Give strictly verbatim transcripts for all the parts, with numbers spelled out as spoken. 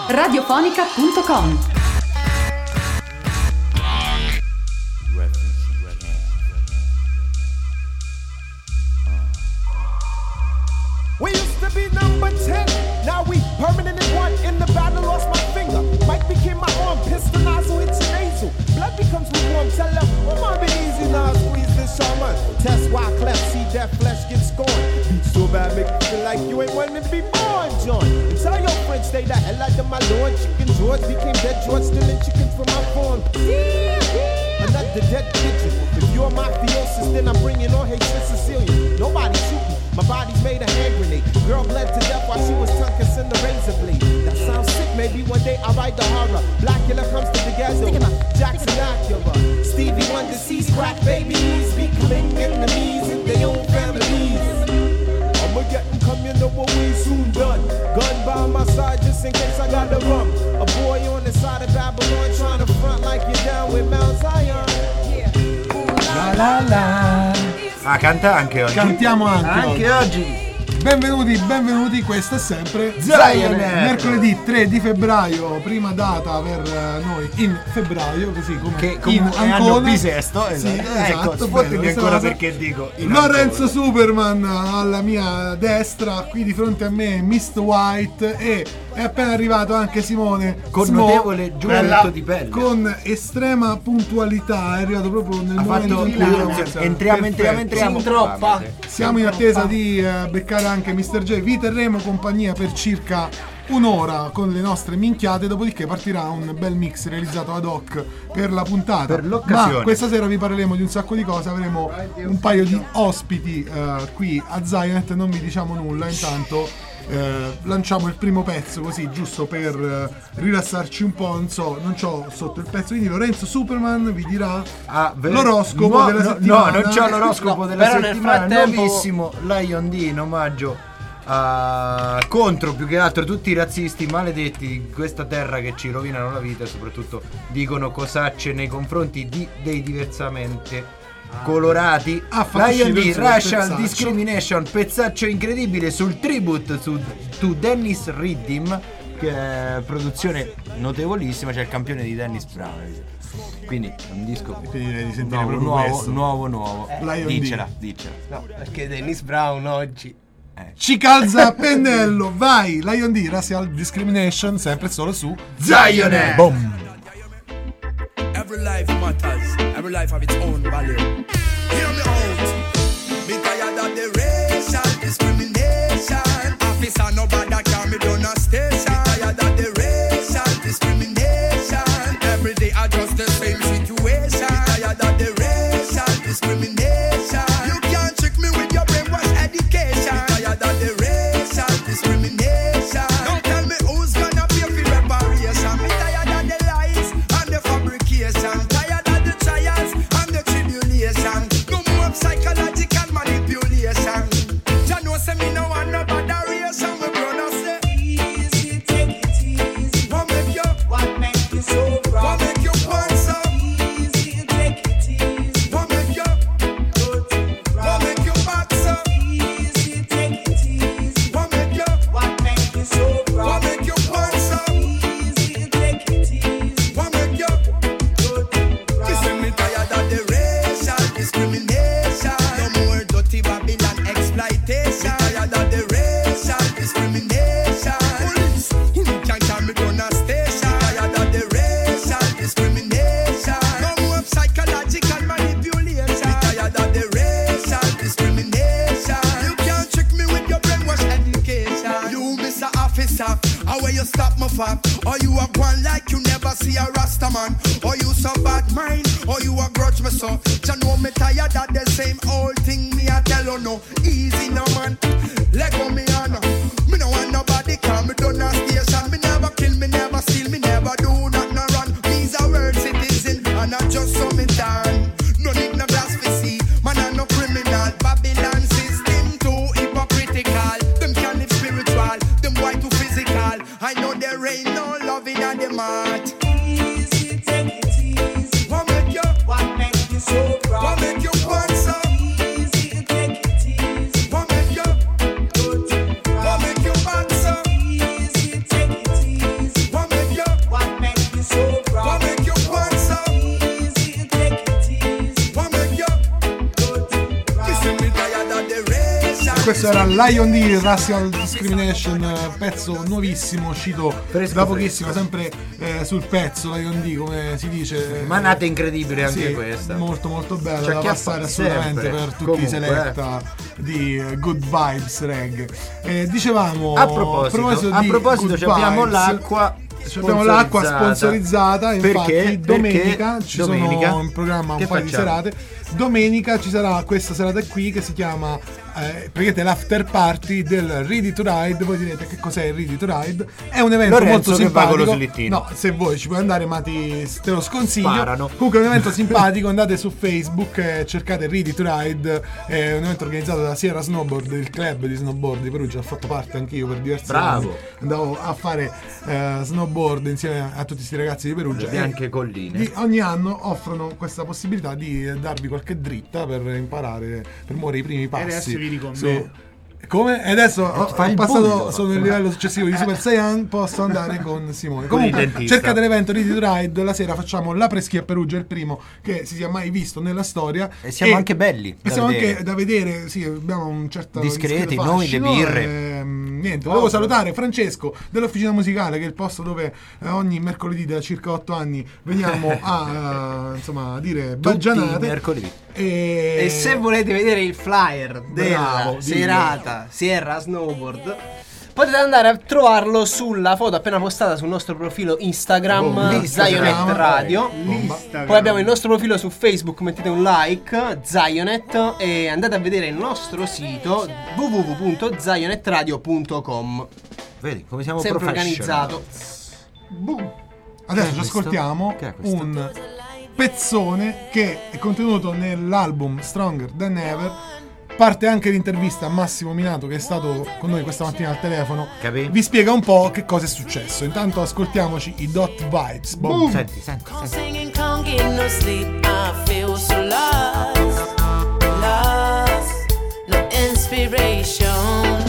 radiofonica punto com. We used to be number ten, now we permanent in one. In the battle, lost my finger. Mike became my arm, pistol nozzle hits your nasal. Blood becomes lukewarm, tell them, oh my, be easy now, squeeze this shaman. Test why cleft, see that flesh get scorned. Beat so bad, make you feel like you ain't wanting to be born, John. And tell your friends, stay the hell out of my lord. Chicken George became dead George, stealing chickens from my farm. Another dead pigeon. If you're mafiosis, then I'm bringing on Haitian Sicilian. Nobody shoot me. My body's made a hand grenade. Girl bled to death while she was tongue kissing the razor blade. That sounds sick, maybe one day I'll write the horror. Blackula comes to the ghetto. Jackson Acura. Stevie Wonder sees crack babies becoming enemies in their own families. I'ma get them come, you know what we soon done. Gun by my side just in case I got the rum. A boy on the side of Babylon trying to front like you're down with Mount Zion. La la la. Ah, canta anche oggi. Cantiamo anche, anche oggi. oggi. Benvenuti, benvenuti, questo è sempre Zion. Mercoledì tre di febbraio, prima data per noi in febbraio, così come che in Ancona. Anno bisesto, sì, esatto. esatto, Ecco, sfottimi ancora cosa. perché dico in Lorenzo Ancona. Superman alla mia destra, qui di fronte a me Mist White e è appena arrivato anche Simone con Smo, notevole giubbetto di pelle, con estrema puntualità, è arrivato proprio nel ha momento fatto in cui entriamo, entriamo, entriamo, entriamo troppa. siamo in attesa di uh, beccare anche mister J. Vi terremo compagnia per circa un'ora con le nostre minchiate, dopodiché partirà un bel mix realizzato ad hoc per la puntata. Per l'occasione. Ma questa sera vi parleremo di un sacco di cose, avremo un paio di ospiti uh, qui a Zionet, non vi diciamo nulla, intanto eh, lanciamo il primo pezzo così giusto per eh, rilassarci un po', non so, non c'ho sotto il pezzo, quindi Lorenzo Superman vi dirà ah, l'oroscopo no, della no, settimana. No, non c'ho l'oroscopo No, della però nel settimana, frattempo- nuovissimo Lion D in omaggio a contro più che altro tutti i razzisti maledetti di questa terra che ci rovinano la vita e soprattutto dicono cosacce nei confronti di, dei diversamente colorati. Ah, Lion D, il Racial pezzaccio. Discrimination, pezzaccio incredibile sul tribute su, to Dennis Riddim, che è produzione notevolissima, c'è il campione di Dennis Brown, quindi è un disco Quindi direi di sentire nuovo, proprio nuovo, questo. nuovo, nuovo. Eh, Lion D. Diccela, diccela. No, perché Dennis Brown oggi Ci calza a pennello, vai! Lion D, Racial Discrimination, sempre solo su Zionet. Boom! Every life matters, every life have its own value. Hear me out. Me tired of the racial discrimination. Officer, nobody can me down a station. Me tired of the racial discrimination. Every day I just the same situation. Me tired of the racial discrimination. You can't trick me with your brainwash education. Me tired of the racial discrimination. Don't tell me who's gonna pay for reparation. Me tired of the lies and the fabrication. Tired of the trials and the tribulation. No more psychological manipulation. You know say me no want no botheration. We brother say easy, take it easy. What make you? What make you so proud? What make you want so? Easy, take it easy. What make you? What make you back so? Easy, take it easy. What make you? What make you so proud? What make you want so? Easy, take it easy. What make you? Listen, me tired of the racial discrimination. No more dirty Babylon exploitation. Me tired of the racial discrimination. Police, who can carry me down a station? Me tired of the racial discrimination. No more psychological manipulation. Me tired of the racial discrimination. You can't trick me with your brainwash education. You, Mister Officer, how will you stop my fuck? Or you a one like you never see a Rasta man? Or you some bad mind? Or you a grudge me so? You know me tired of the same old thing. Me a tell you no, easy no man. Let go me on. Me no want nobody call me down a station. Me never kill, me never steal, me never do not no run. Me's a world citizen and I just so me done. No need no blasphemy, man I no criminal. Babylon system too hypocritical. Them can live spiritual, them white too physical. I know there ain't no love in the mart. Easy, take it easy. What make you? What make you so proud? What make you want so? Easy, take it easy. What make you? What make you want Questo era Lion D, Racial Discrimination, pezzo nuovissimo, uscito Fresco, da pochissimo, sempre eh, sul pezzo Lion D, come si dice. Manata incredibile anche sì, questa. Molto molto bella C'è da chi passare sempre. assolutamente per tutti Comunque, i seletta di eh, Good Vibes Reg. Eh, dicevamo A proposito, a di proposito Good abbiamo Vibes, l'acqua abbiamo l'acqua sponsorizzata, infatti perché? domenica Perché? ci domenica? sono in programma un Che paio di facciamo? serate. Domenica ci sarà questa serata qui che si chiama eh, praticamente l'after party del Ready to Ride. Voi direte che cos'è il Ready to Ride? È un evento Lorenzo molto che va con lo simpatico. slittino. No, se vuoi ci puoi andare, ma ti, te lo sconsiglio. Sparano. Comunque è un evento simpatico, andate su Facebook, eh, cercate Ready to Ride, è un evento organizzato da Sierra Snowboard, il club di snowboard di Perugia, ho fatto parte anch'io per diversi Bravo. anni. Andavo a fare eh, snowboard insieme a tutti questi ragazzi di Perugia. Le bianche colline. Di, ogni anno offrono questa possibilità di eh, darvi qualche dritta per imparare, per muovere i primi passi. E adesso vi dico Su- Come? E adesso ho, fa ho il passato, bullo. sono nel livello successivo di Super Saiyan, posso andare con Simone. Con il Comunque, dentista. cercate l'evento Ready to Ride, la sera facciamo la preschi a Perugia, il primo che si sia mai visto nella storia. E siamo anche belli E da siamo vedere. anche da vedere, sì, abbiamo un certo Discreti, discreto noi, le fascino, birre. e, mm, niente, volevo salutare Francesco dell'Officina Musicale, che è il posto dove eh, ogni mercoledì da circa otto anni veniamo a eh, insomma dire Tutti i baggianate. mercoledì. E, E se volete vedere il flyer della Bravo, dillo. serata Sierra Snowboard, potete andare a trovarlo sulla foto appena postata sul nostro profilo Instagram, Oh, Zionet Instagram. Radio. L'Instagram. Poi abbiamo il nostro profilo su Facebook, mettete un like, Zionet, e andate a vedere il nostro sito w w w punto zionetradio punto com. Vedi come siamo Sempre professional. organizzato. Adesso Che è ci questo? ascoltiamo Che è questo? un pezzone che è contenuto nell'album Stronger Than Ever. Parte anche l'intervista a Massimo Minato, che è stato con noi questa mattina al telefono. Capì? Vi spiega un po' che cosa è successo. Intanto ascoltiamoci i Dot Vibes. Boom. Senti, senti, senti. Singing, can't get no sleep. I feel so lost, lost, no inspiration.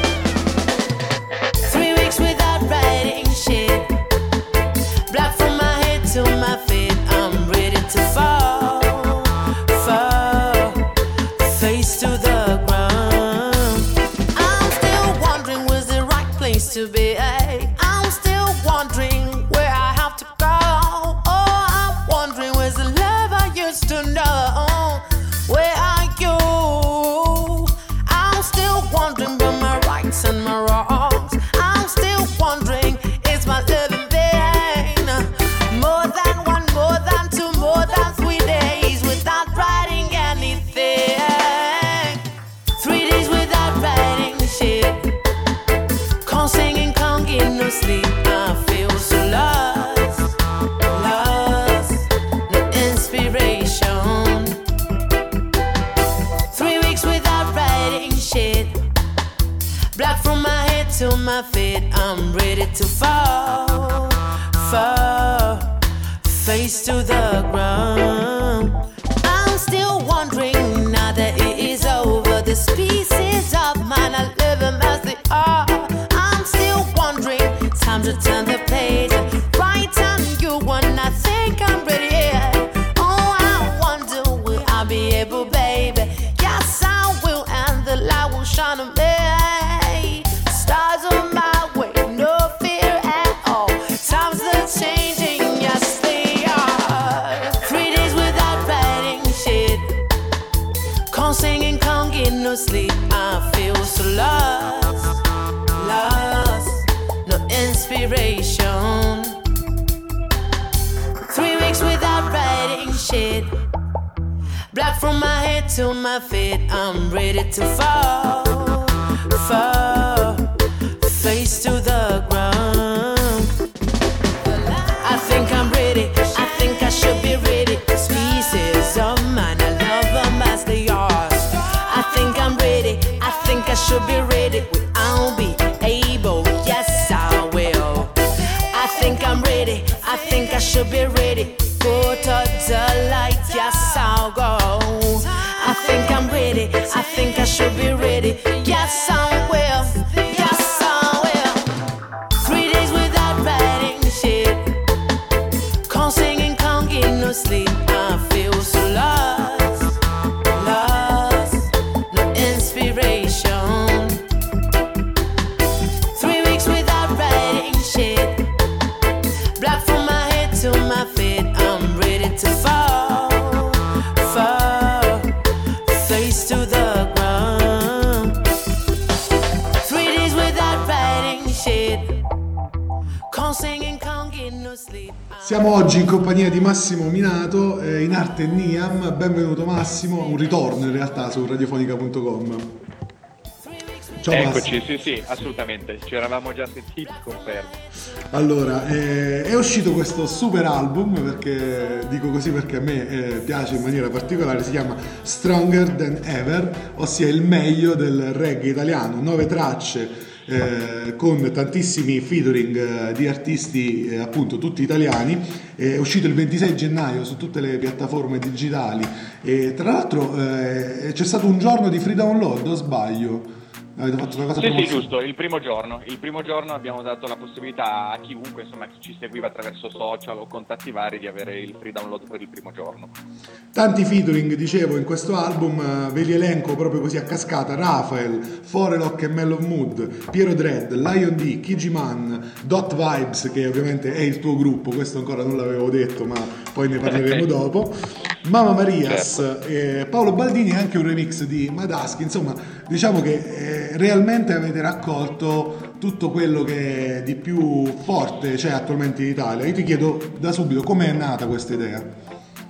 Three weeks without writing shit. Black from my head to my feet. I'm ready to fall, fall, face to the ground. I'm still wondering where's the right place to be. I'm still wondering where I have to go. Oh, I'm wondering where's the love I used to know. Where are you? I'm still wondering about my rights and my wrongs. I'm still wondering, is my love in vain? More than one, more than two, more than three days without writing anything. Three days without writing shit. Can't sing and can't get no sleep. I feel so lost, lost, no inspiration. Three weeks without writing shit. Black from my head to my feet. I'm ready to fall, fall, face to the ground. I'm still wondering now that it is over. The pieces of mine I live them as they are. I'm still wondering, time to turn the page and write on you when I think I'm ready. Oh, I wonder will I be able, baby? Yes, I will, and the light will shine on me. Stars on my way, no fear at all. Times are changing, yes they are. Three days without writing shit. Can't sing and can't get no sleep. I feel so lost, lost, no inspiration. Three weeks without writing shit. Black from my head to my feet. I'm ready to fall, fall, face to the ground. I think I'm ready, I think I should be ready. Pieces of mine, I love them as they are. I think I'm ready, I think I should be ready. I'll be able, yes I will. I think I'm ready, I think I should be ready. Go to the light, yes I'll go. I think I'm ready, I think I should be ready. Yes I will, yes I will. Three days without writing shit. Can't sing and can't get no sleep. I feel so lost, lost, no inspiration. shit. Can't sing and can't get no sleep. Siamo oggi in compagnia di Massimo Minato, eh, in arte Niam. Benvenuto Massimo, un ritorno in realtà su radiofonica punto com. Ciao Eccoci, Massimo. sì sì, assolutamente, ci eravamo già sentiti, confermo. Allora, eh, è uscito questo super album, perché dico così perché a me eh, piace in maniera particolare, si chiama Stronger Than Ever, ossia il meglio del reggae italiano, nove tracce eh, con tantissimi featuring eh, di artisti eh, appunto tutti italiani. È uscito il ventisei gennaio su tutte le piattaforme digitali e tra l'altro eh, c'è stato un giorno di free download, o sbaglio? Avete fatto una cosa Sì, sì, promozionale? giusto, il primo giorno. Il primo giorno abbiamo dato la possibilità a chiunque, insomma, chi ci seguiva attraverso social o contatti vari, di avere il free download per il primo giorno. Tanti featuring, dicevo, in questo album, eh, ve li elenco proprio così a cascata: Rafael, Forelock e Mellow Mood, Piero Dread, Lion D, Kiji Man, Dot Vibes, che ovviamente è il tuo gruppo, questo ancora non l'avevo detto ma poi ne parleremo dopo, Mama Marias, Certo. eh, Paolo Baldini e anche un remix di Madaschi. Insomma, diciamo che eh, realmente avete raccolto tutto quello che di più forte c'è attualmente in Italia. Io ti chiedo da subito come è nata questa idea.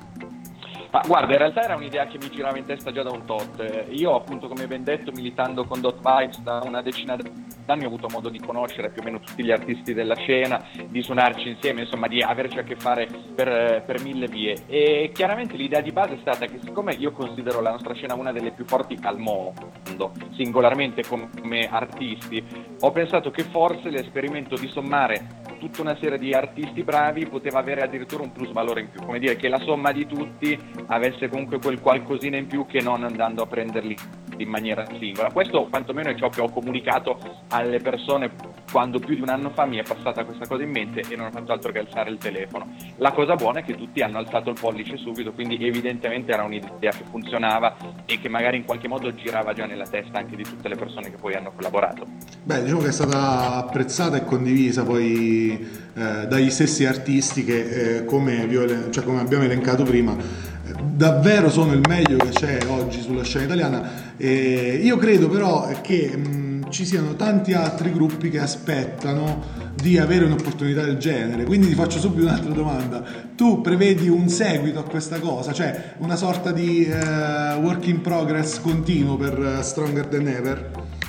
Ma guarda, in realtà era un'idea che mi girava in testa già da un tot. Eh, Io appunto, come ben detto, militando con Dot Vibes da una decina d'anni, ho avuto modo di conoscere più o meno tutti gli artisti della scena, di suonarci insieme, insomma di averci a che fare per, per mille vie. E chiaramente l'idea di base è stata che, siccome io considero la nostra scena una delle più forti al mondo, singolarmente come artisti, ho pensato che forse l'esperimento di sommare tutta una serie di artisti bravi poteva avere addirittura un plus valore in più, come dire che la somma di tutti avesse comunque quel qualcosina in più che non andando a prenderli in maniera singola. Questo quantomeno è ciò che ho comunicato alle persone quando più di un anno fa mi è passata questa cosa in mente e non ho fatto altro che alzare il telefono. La cosa buona è che tutti hanno alzato il pollice subito, quindi evidentemente era un'idea che funzionava e che magari in qualche modo girava già nella testa anche di tutte le persone che poi hanno collaborato. Beh, diciamo che è stata apprezzata e condivisa poi eh, dagli stessi artisti che, eh, come, vi ho ele- cioè, come abbiamo elencato prima, eh, davvero sono il meglio che c'è oggi sulla scena italiana. E io credo però che mh, ci siano tanti altri gruppi che aspettano di avere un'opportunità del genere, quindi ti faccio subito un'altra domanda: tu prevedi un seguito a questa cosa, cioè una sorta di eh, work in progress continuo per uh, Stronger Than Ever?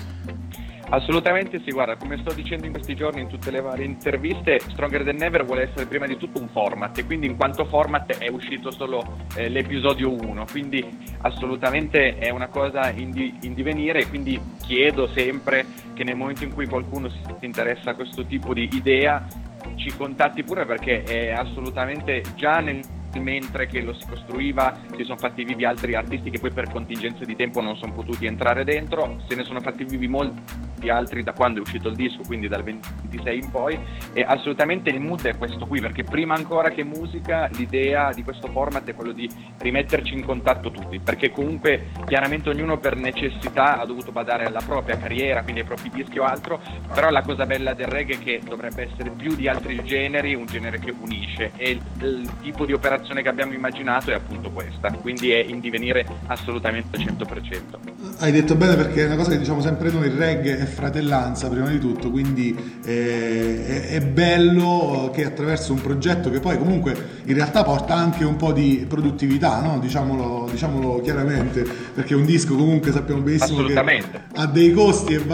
Assolutamente sì, guarda, come sto dicendo in questi giorni in tutte le varie interviste, Stronger Than Ever vuole essere prima di tutto un format e quindi in quanto format è uscito solo eh, l'episodio uno, quindi assolutamente è una cosa in, di, in divenire e quindi chiedo sempre che nel momento in cui qualcuno si interessa a questo tipo di idea ci contatti pure, perché è assolutamente già nel mentre che lo si costruiva si sono fatti vivi altri artisti che poi per contingenze di tempo non sono potuti entrare dentro, se ne sono fatti vivi molti altri da quando è uscito il disco, quindi dal ventisei in poi, e assolutamente il mood è questo qui, perché prima ancora che musica l'idea di questo format è quello di rimetterci in contatto tutti, perché comunque chiaramente ognuno per necessità ha dovuto badare alla propria carriera, quindi ai propri dischi o altro, però la cosa bella del reggae è che dovrebbe essere più di altri generi un genere che unisce, e il, il tipo di operazione che abbiamo immaginato è appunto questa, quindi è in divenire assolutamente al cento per cento. Hai detto bene, perché è una cosa che diciamo sempre noi: il reggae è fratellanza prima di tutto, quindi eh, è, è bello che attraverso un progetto che poi comunque in realtà porta anche un po' di produttività, no? diciamolo, diciamolo chiaramente, perché un disco comunque sappiamo benissimo che ha dei costi e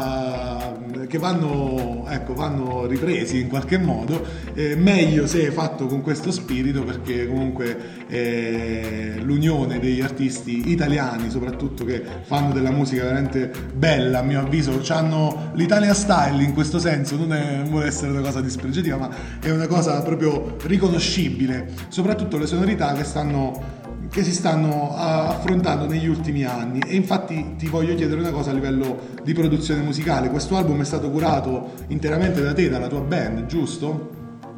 va che vanno, ecco, vanno ripresi in qualche modo. Eh, meglio se è fatto con questo spirito, perché comunque eh, l'unione degli artisti italiani soprattutto, che fanno della musica veramente bella, a mio avviso, c'hanno l'Italia style in questo senso, non, è, non vuole essere una cosa dispregiativa, ma è una cosa proprio riconoscibile, soprattutto le sonorità che stanno che si stanno affrontando negli ultimi anni. E infatti ti voglio chiedere una cosa a livello di produzione musicale: questo album è stato curato interamente da te, dalla tua band, giusto?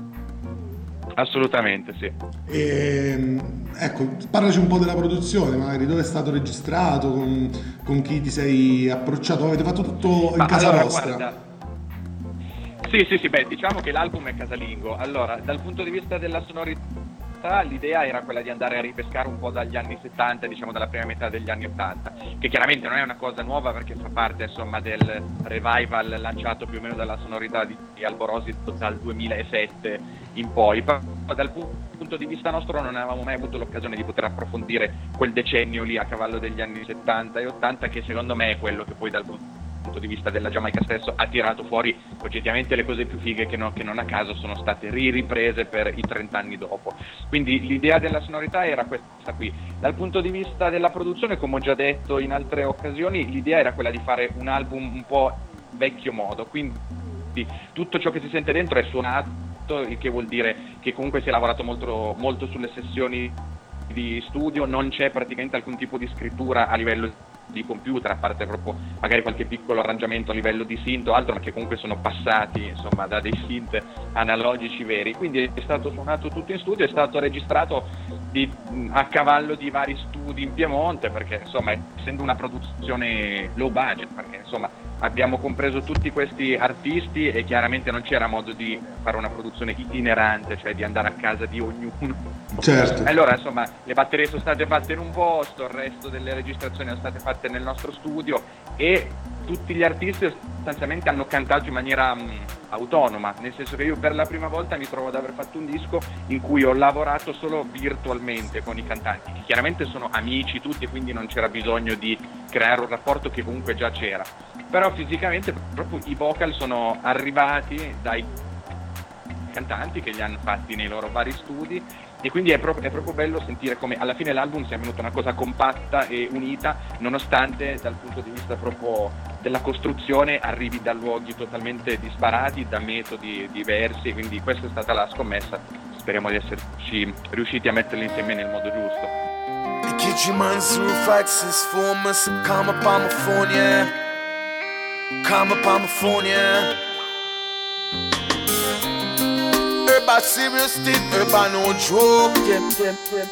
Assolutamente sì. E, ecco, parlaci un po' della produzione, magari dove è stato registrato, con, con chi ti sei approcciato, avete fatto tutto in Ma casa allora, vostra? Guarda, sì, sì, sì, beh, diciamo che l'album è casalingo. Allora, dal punto di vista della sonorità realtà l'idea era quella di andare a ripescare un po' dagli anni settanta, diciamo dalla prima metà degli anni ottanta, che chiaramente non è una cosa nuova perché fa parte insomma del revival lanciato più o meno dalla sonorità di Alborosi dal duemilasette in poi. Però dal punto di vista nostro non avevamo mai avuto l'occasione di poter approfondire quel decennio lì a cavallo degli anni settanta e ottanta, che secondo me è quello che poi dal punto di vista della Giamaica stesso ha tirato fuori oggettivamente le cose più fighe che, no, che non a caso sono state ri-riprese per i trent'anni dopo. Quindi l'idea della sonorità era questa qui. Dal punto di vista della produzione, come ho già detto in altre occasioni, l'idea era quella di fare un album un po' vecchio modo, quindi tutto ciò che si sente dentro è suonato, il che vuol dire che comunque si è lavorato molto, molto sulle sessioni di studio, non c'è praticamente alcun tipo di scrittura a livello di computer, a parte proprio magari qualche piccolo arrangiamento a livello di synth o altro, ma che comunque sono passati insomma da dei synth analogici veri. Quindi è stato suonato tutto in studio, è stato registrato di, a cavallo di vari studi in Piemonte, perché insomma essendo una produzione low budget, perché insomma abbiamo compreso tutti questi artisti e chiaramente non c'era modo di fare una produzione itinerante, cioè di andare a casa di ognuno. Certo. Allora insomma le batterie sono state fatte in un posto, il resto delle registrazioni sono state fatte nel nostro studio e tutti gli artisti sostanzialmente hanno cantato in maniera mh, autonoma, nel senso che io per la prima volta mi trovo ad aver fatto un disco in cui ho lavorato solo virtualmente con i cantanti, che chiaramente sono amici tutti, quindi non c'era bisogno di creare un rapporto che comunque già c'era, però fisicamente proprio i vocal sono arrivati dai cantanti che li hanno fatti nei loro vari studi e quindi è, pro- è proprio bello sentire come alla fine l'album sia venuto una cosa compatta e unita, nonostante dal punto di vista proprio della costruzione arrivi da luoghi totalmente disparati, da metodi diversi, quindi questa è stata la scommessa, speriamo di esserci riusciti a metterli insieme nel modo giusto. Man through fights is formers, come upon my phone, yeah. Come upon my phone, yeah. About serious thing, about no joke, yeah, yeah, yeah,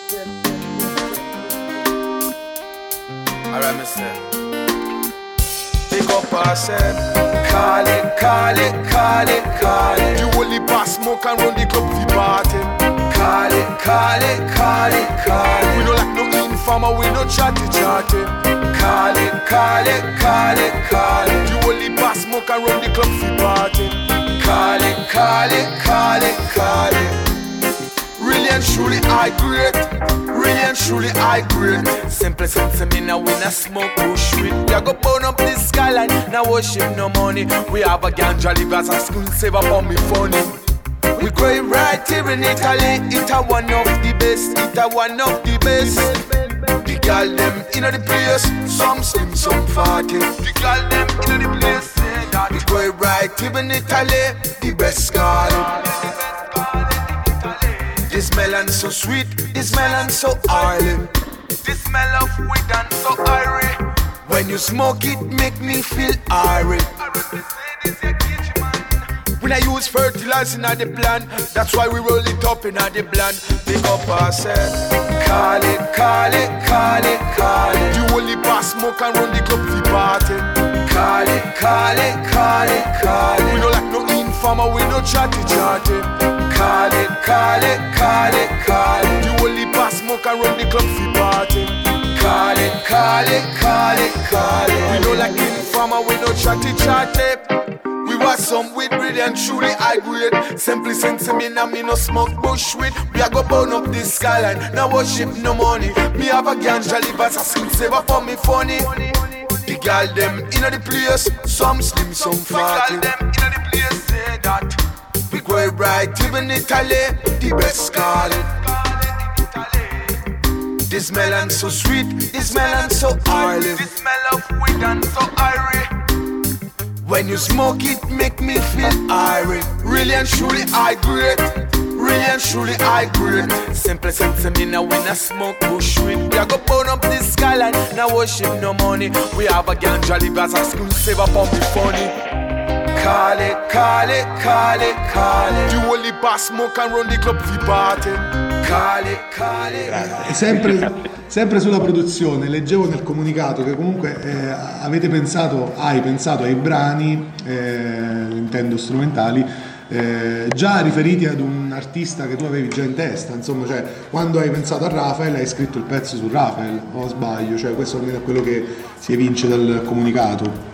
yeah. Alright, mister. Pick up ourselves. Call it, call it, call it, call it. You only pass smoke and run the club for party. Call it, call it, call it, call it. We don't like no informer, we no chatty chatty. Call it, call it, call it, call it. You only pass smoke and run the club for party. Call it, call it, call it, call it. Really and truly I great. Really and truly I great. Simple sense of me now we not smoke bush with. We a go burn up this skyline, now worship no money. We have a ganja livers and school save up on me funny. We go right here in Italy, it a one of the best, it a one of the best. The girl them inna the place, some slim, some fatty. The girl them inna the place, yeah. We go right here in Italy, the best girl. This melon so sweet, this melon so oily. This smell of weed and so airy. When you smoke it, make me feel airy. We not use fertilizer in the plant, that's why we roll it up in the blend. Pick up ourselves. Call it, call it, call it, call it. You only pass smoke and run the club for party. Call it, call it, call it, call it. We don't like no informer, we no chatty chatty. Call it, call it, call it, call it. You only pass smoke and run the club for party. Call it, call it, call it, call it. We don't like informer, we no chatty chatty. We was some with really and truly high grade. Simply sense me now me no smoke bush with. We a go burn up this skyline, now worship no money. Me have a ganja livers, a skin saver for me funny. The girl them inna the place, some slim, some fatty. The girl them inna the place, say that. We go right even Italy, the best call it. This melon so sweet, this melon so oily. This smell of weed and so airy. When you smoke it, make me feel airy. Really and truly I great. Really and truly I great. Simple sense of me now we not smoke bush weed. We a go burn up this skyline, now worship no money. We have a ganja livers and school save up on me funny. Call it, call it, call it, call it. You only pass smoke and run the club for party. Call it, call it. E sempre, sempre sulla produzione, leggevo nel comunicato che comunque eh, avete pensato, hai pensato ai brani, eh, intendo strumentali, eh, già riferiti ad un artista che tu avevi già in testa, insomma, cioè quando hai pensato a Rafael hai scritto il pezzo su Rafael, o sbaglio? Cioè questo almeno è quello che si evince dal comunicato.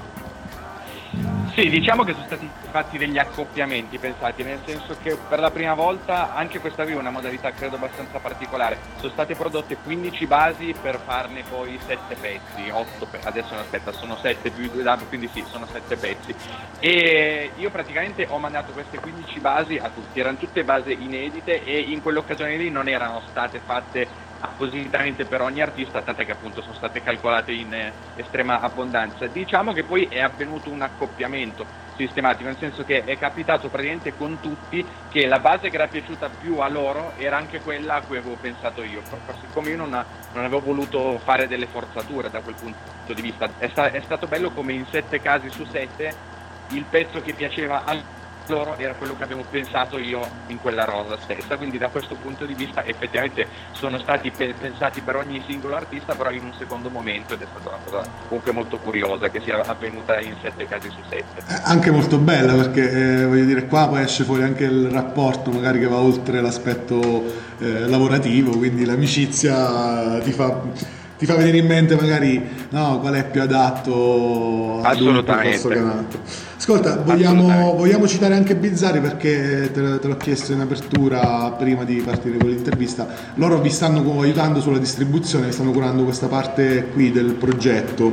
Sì, diciamo che sono stati fatti degli accoppiamenti pensati, nel senso che per la prima volta, anche questa aveva una modalità credo abbastanza particolare, sono state prodotte quindici basi per farne poi sette pezzi, otto pe- adesso no, aspetta, sono sette più due dati, quindi sì, sono sette pezzi. E io praticamente ho mandato queste quindici basi a tutti, erano tutte basi inedite e in quell'occasione lì non erano state fatte appositamente per ogni artista, tant'è che appunto sono state calcolate in eh, estrema abbondanza. Diciamo che poi è avvenuto un accoppiamento sistematico, nel senso che è capitato praticamente con tutti che la base che era piaciuta più a loro era anche quella a cui avevo pensato io, però siccome io non, non avevo voluto fare delle forzature da quel punto di vista, è, sta- è stato bello come in sette casi su sette il pezzo che piaceva a loro era quello che avevo pensato io in quella rosa stessa, quindi da questo punto di vista effettivamente sono stati pe- pensati per ogni singolo artista, però in un secondo momento, ed è stata una cosa comunque molto curiosa che sia avvenuta in sette casi su sette. Eh, anche molto bella, perché eh, voglio dire, qua poi esce fuori anche il rapporto magari che va oltre l'aspetto eh, lavorativo, quindi l'amicizia ti fa ti fa venire in mente magari no, qual è più adatto ad un percorso che un altro. Ascolta, vogliamo, vogliamo citare anche Bizzarri, perché te, te l'ho chiesto in apertura prima di partire con l'intervista. Loro vi stanno aiutando sulla distribuzione, vi stanno curando questa parte qui del progetto.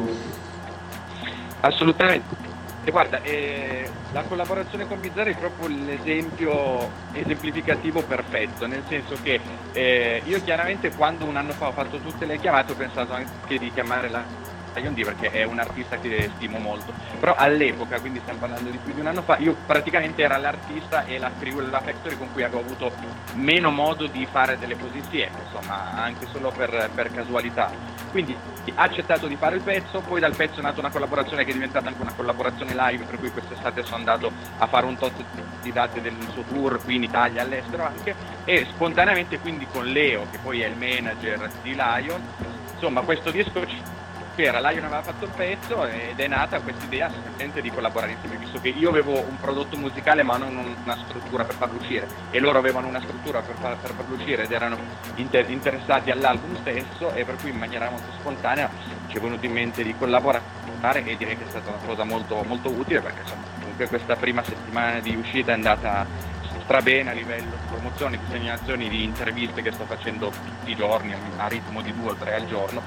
Assolutamente. E guarda, eh, la collaborazione con Bizzarri è proprio l'esempio esemplificativo perfetto, nel senso che eh, io chiaramente quando un anno fa ho fatto tutte le chiamate ho pensato anche di chiamare la Lion D perché è un artista che stimo molto, però all'epoca, quindi stiamo parlando di più di un anno fa, io praticamente era l'artista e la crew e la factory con cui avevo avuto meno modo di fare delle cose insieme, insomma, anche solo per, per casualità. Quindi ha accettato di fare il pezzo, poi dal pezzo è nata una collaborazione che è diventata anche una collaborazione live, per cui quest'estate sono andato a fare un tot di date del suo tour qui in Italia, all'estero anche, e spontaneamente quindi con Leo, che poi è il manager di Lion, insomma questo disco c'era, Lion aveva fatto il pezzo ed è nata questa idea semplicemente di collaborare insieme, visto che io avevo un prodotto musicale ma non una struttura per farlo uscire e loro avevano una struttura per, far, per farlo uscire ed erano inter- interessati all'album stesso, e per cui in maniera molto spontanea ci è venuto in mente di collaborare e direi che è stata una cosa molto, molto utile, perché insomma comunque questa prima settimana di uscita è andata strabene a livello di promozioni, di segnalazioni, di interviste che sto facendo tutti i giorni a ritmo di due o tre al giorno,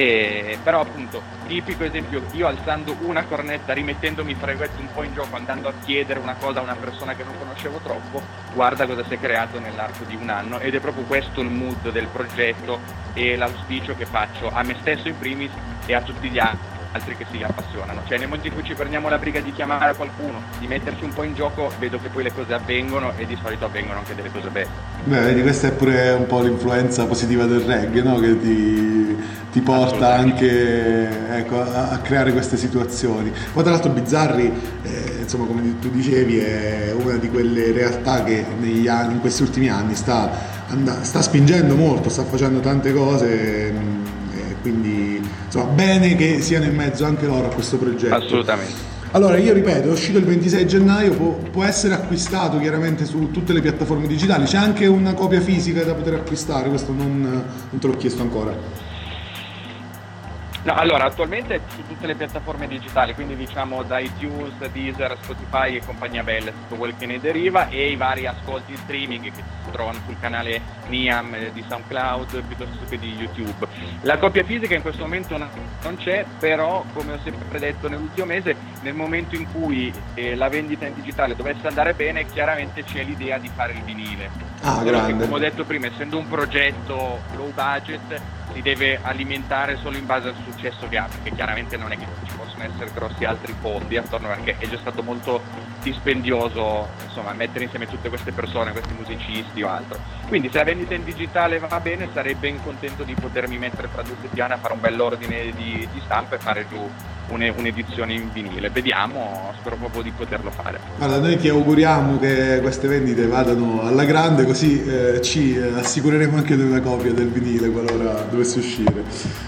e però appunto tipico esempio, io alzando una cornetta, rimettendomi fra virgolette un po' in gioco, andando a chiedere una cosa a una persona che non conoscevo troppo, guarda cosa si è creato nell'arco di un anno, ed è proprio questo il mood del progetto e l'auspicio che faccio a me stesso in primis e a tutti gli altri altri che si appassionano, cioè nel momento in cui ci prendiamo la briga di chiamare qualcuno, di metterci un po' in gioco, vedo che poi le cose avvengono e di solito avvengono anche delle cose belle. Beh, vedi, questa è pure un po' l'influenza positiva del reggae, no? Che ti, ti porta anche, ecco, a, a creare queste situazioni. Poi tra l'altro Bizzarri, eh, insomma, come tu dicevi, è una di quelle realtà che negli anni, in questi ultimi anni sta, and- sta spingendo molto, sta facendo tante cose, mh, e quindi insomma bene che siano in mezzo anche loro a questo progetto. Assolutamente. Allora, io ripeto, è uscito il ventisei gennaio, può, può essere acquistato chiaramente su tutte le piattaforme digitali, c'è anche una copia fisica da poter acquistare, questo non, non te l'ho chiesto ancora. No, allora, attualmente su tutte le piattaforme digitali, quindi diciamo da iTunes, Deezer, Spotify e compagnia bella, tutto quel che ne deriva, e i vari ascolti streaming che si trovano sul canale Niam di SoundCloud piuttosto che di YouTube. La copia fisica in questo momento non c'è, però come ho sempre detto nell'ultimo mese, nel momento in cui eh, la vendita in digitale dovesse andare bene, chiaramente c'è l'idea di fare il vinile. Ah, Solo grande. che, come ho detto prima, essendo un progetto low budget, si deve alimentare solo in base al successo che ha, perché chiaramente non è che ci possono essere grossi altri fondi attorno, perché è già stato molto dispendioso, insomma, mettere insieme tutte queste persone, questi musicisti o altro. Quindi se la vendita in digitale va bene, sarei ben contento di potermi mettere fra due settimane a fare un bell'ordine di, di stampa e fare giù un, un'edizione in vinile. Vediamo, spero proprio di poterlo fare. Allora, noi ti auguriamo che queste vendite vadano alla grande, così eh, ci assicureremo anche noi una copia del vinile qualora dovesse uscire.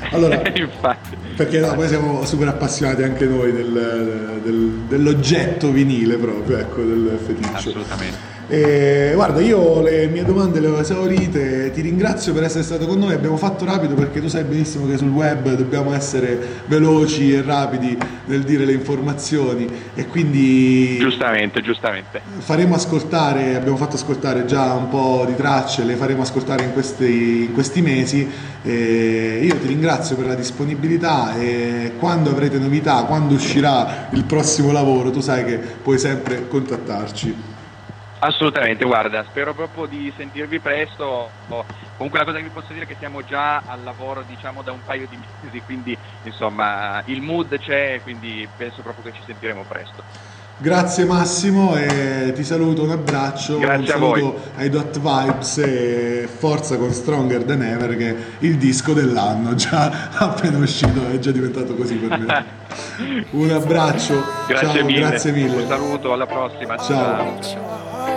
Allora, Infatti. perché no, poi siamo super appassionati anche noi del, del- dell'oggetto vinile proprio, ecco, del feticcio. Assolutamente. E, guarda, io le mie domande le ho esaurite, ti ringrazio per essere stato con noi, abbiamo fatto rapido perché tu sai benissimo che sul web dobbiamo essere veloci e rapidi nel dire le informazioni e quindi Giustamente, giustamente. faremo ascoltare, abbiamo fatto ascoltare già un po' di tracce, le faremo ascoltare in questi, in questi mesi. E io ti ringrazio per la disponibilità e quando avrete novità, quando uscirà il prossimo lavoro, tu sai che puoi sempre contattarci. Assolutamente, guarda, spero proprio di sentirvi presto. Comunque la cosa che vi posso dire è che siamo già al lavoro, diciamo, da un paio di mesi, quindi insomma il mood c'è, quindi penso proprio che ci sentiremo presto. Grazie Massimo e ti saluto, un abbraccio, Grazie un a saluto voi. ai Dot Vibes e forza con Stronger Than Ever, che è il disco dell'anno, già appena uscito, è già diventato così per me. Un abbraccio, Grazie ciao, mille. grazie mille. Un saluto, alla prossima. Ciao.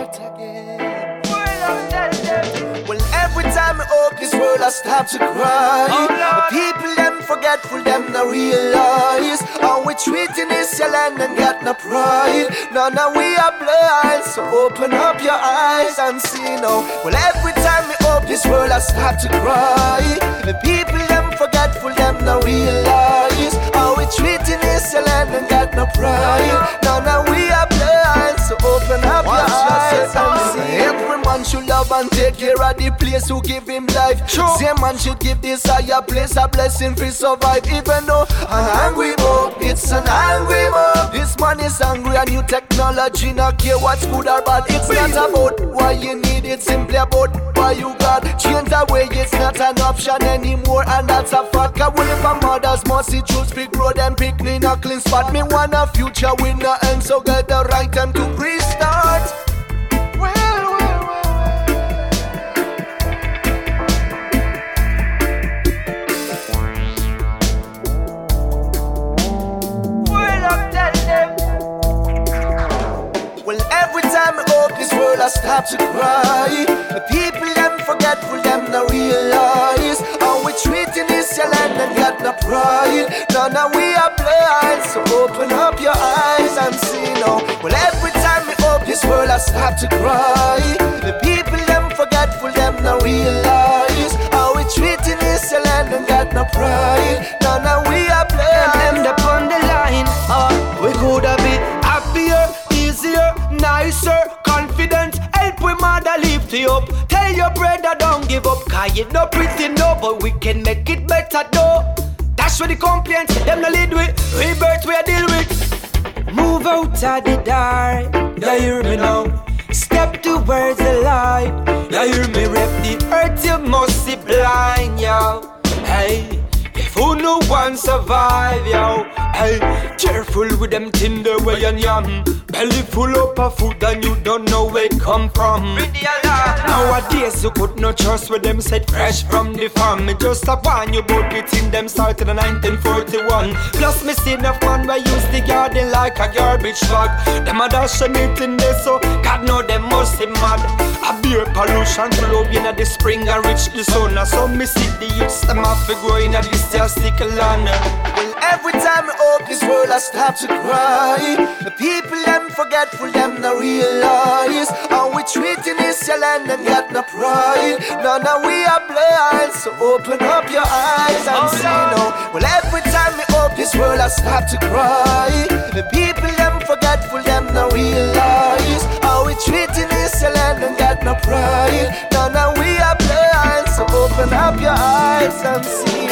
Well, every time I open this world, I start to cry. The people, them forgetful, them not realize how we treating this your land and got no pride. No, no, we are blind, so open up your eyes and see now. Well, every time I open this world, I start to cry. The people, them forgetful, them not realize how we treating this your land and got no pride. No, no, we are blind, so open up your eyes and see. Every man should love and take care of the place who give him life. Same man should give this higher place a blessing for survive. Even though an angry mob, it's an angry mob. This man is hungry, a new technology, not care what's good or bad. It's not about why you need it, simply about why you got. Change the way, it's not an option anymore, and that's a fact. Cause when if a mothers must see choose big road and pick me in a clean spot. Me want a future with no end, so get the right time to restart. Well, well, well, well, I'll tell them. Well, every time I open this world, I start to cry. The people, them forgetful, them not realize how we treating this your land and got no pride. No, no, we are blind, so open up your eyes and see now. Well, every time I open this world, I start to cry. The people, them forgetful, them not realize how we treating this your land and got no pride. No, no, we are blind. Them upon the line, uh, we could have been happier, easier, nicer, confident. Help we mother lift you up. Tell your brother don't give up. Cause you no pretty no, but we can make it better though. That's where the complaints, them no lead with. Rebirth we a deal with. Move out of the dark, you hear me now. Step towards the light, you hear me rep the earth, you must see blind, yo. Hey, if who no one survive, yo. Hey, careful with them tinder where you yam. Belly full up of food and you don't know where it come from. Nowadays you could not trust with them said fresh from the farm. Me just a warn you about it in them started in nineteen forty-one. Plus me see enough man where use the garden like a garbage bag. Them a dash them it in there so God know them must be mad. A beer pollution flow in the spring and reach the sun. So me see the youths them have to grow in a this stick land. Well, every time I open this world I start to cry. The people them forgetful, them not realize how we treating this your land and got no pride. No, no, we are blind, so open up your eyes and see now. Well, every time I open this world I start to cry. The people them forgetful, them not realize how we treating this your land and got no pride. No, no, we are blind, so open up your eyes and see.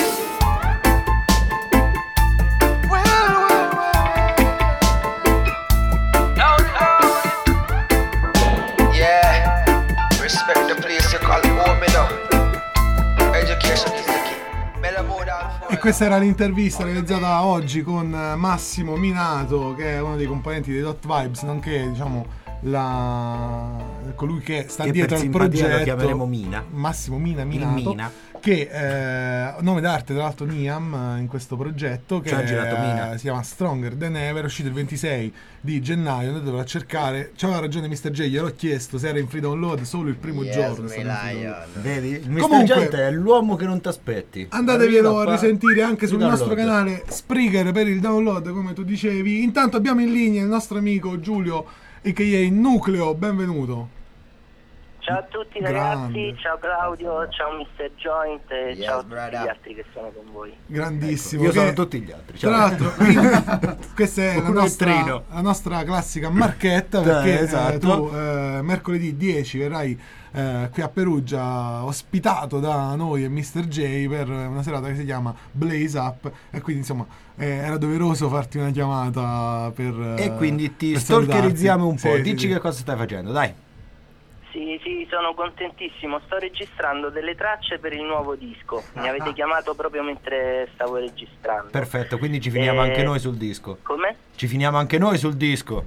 E questa era l'intervista realizzata oggi con Massimo Minato, che è uno dei componenti dei Dot Vibes, nonché diciamo la, colui che sta Che dietro per al simpatia lo progetto, chiameremo Mina. Massimo Mina Il Minato, Mina. che eh, nome d'arte tra l'altro Niam in questo progetto che Ci ha girato Mina. eh, si chiama Stronger Than Ever, è uscito il ventisei di gennaio, andate a cercare. C'aveva ragione mister J, gliel'ho chiesto se era in free download solo il primo Yes, giorno. me stava in free lion. download. Vedi? Il mister Comunque- Gente è l'uomo che non ti aspetti. Andatevelo a Arriva qua, risentire anche sul il nostro download. canale Spreaker per il download, come tu dicevi. Intanto abbiamo in linea il nostro amico Giulio a k a. Nucleo, benvenuto. Ciao a tutti Grande. ragazzi, ciao Claudio, ciao mister Joint e Yes, ciao a tutti brother. gli altri che sono con voi. Grandissimo. Io che- sono tutti gli altri. Tra ciao. l'altro, questa è la Un nostra, altrino. la nostra classica marchetta, perché Eh, esatto. eh, tu eh, mercoledì dieci verrai eh, qui a Perugia ospitato da noi e mister J per una serata che si chiama Blaze Up, e quindi insomma eh, era doveroso farti una chiamata per E quindi ti per stalkerizziamo un salutarti. po'. Sì, Dici sì, che sì. cosa stai facendo, dai. Sì, sì, sono contentissimo, sto registrando delle tracce per il nuovo disco. Mi avete chiamato proprio mentre stavo registrando. Perfetto, quindi ci finiamo Eh, anche noi sul disco. Come? Ci finiamo anche noi sul disco.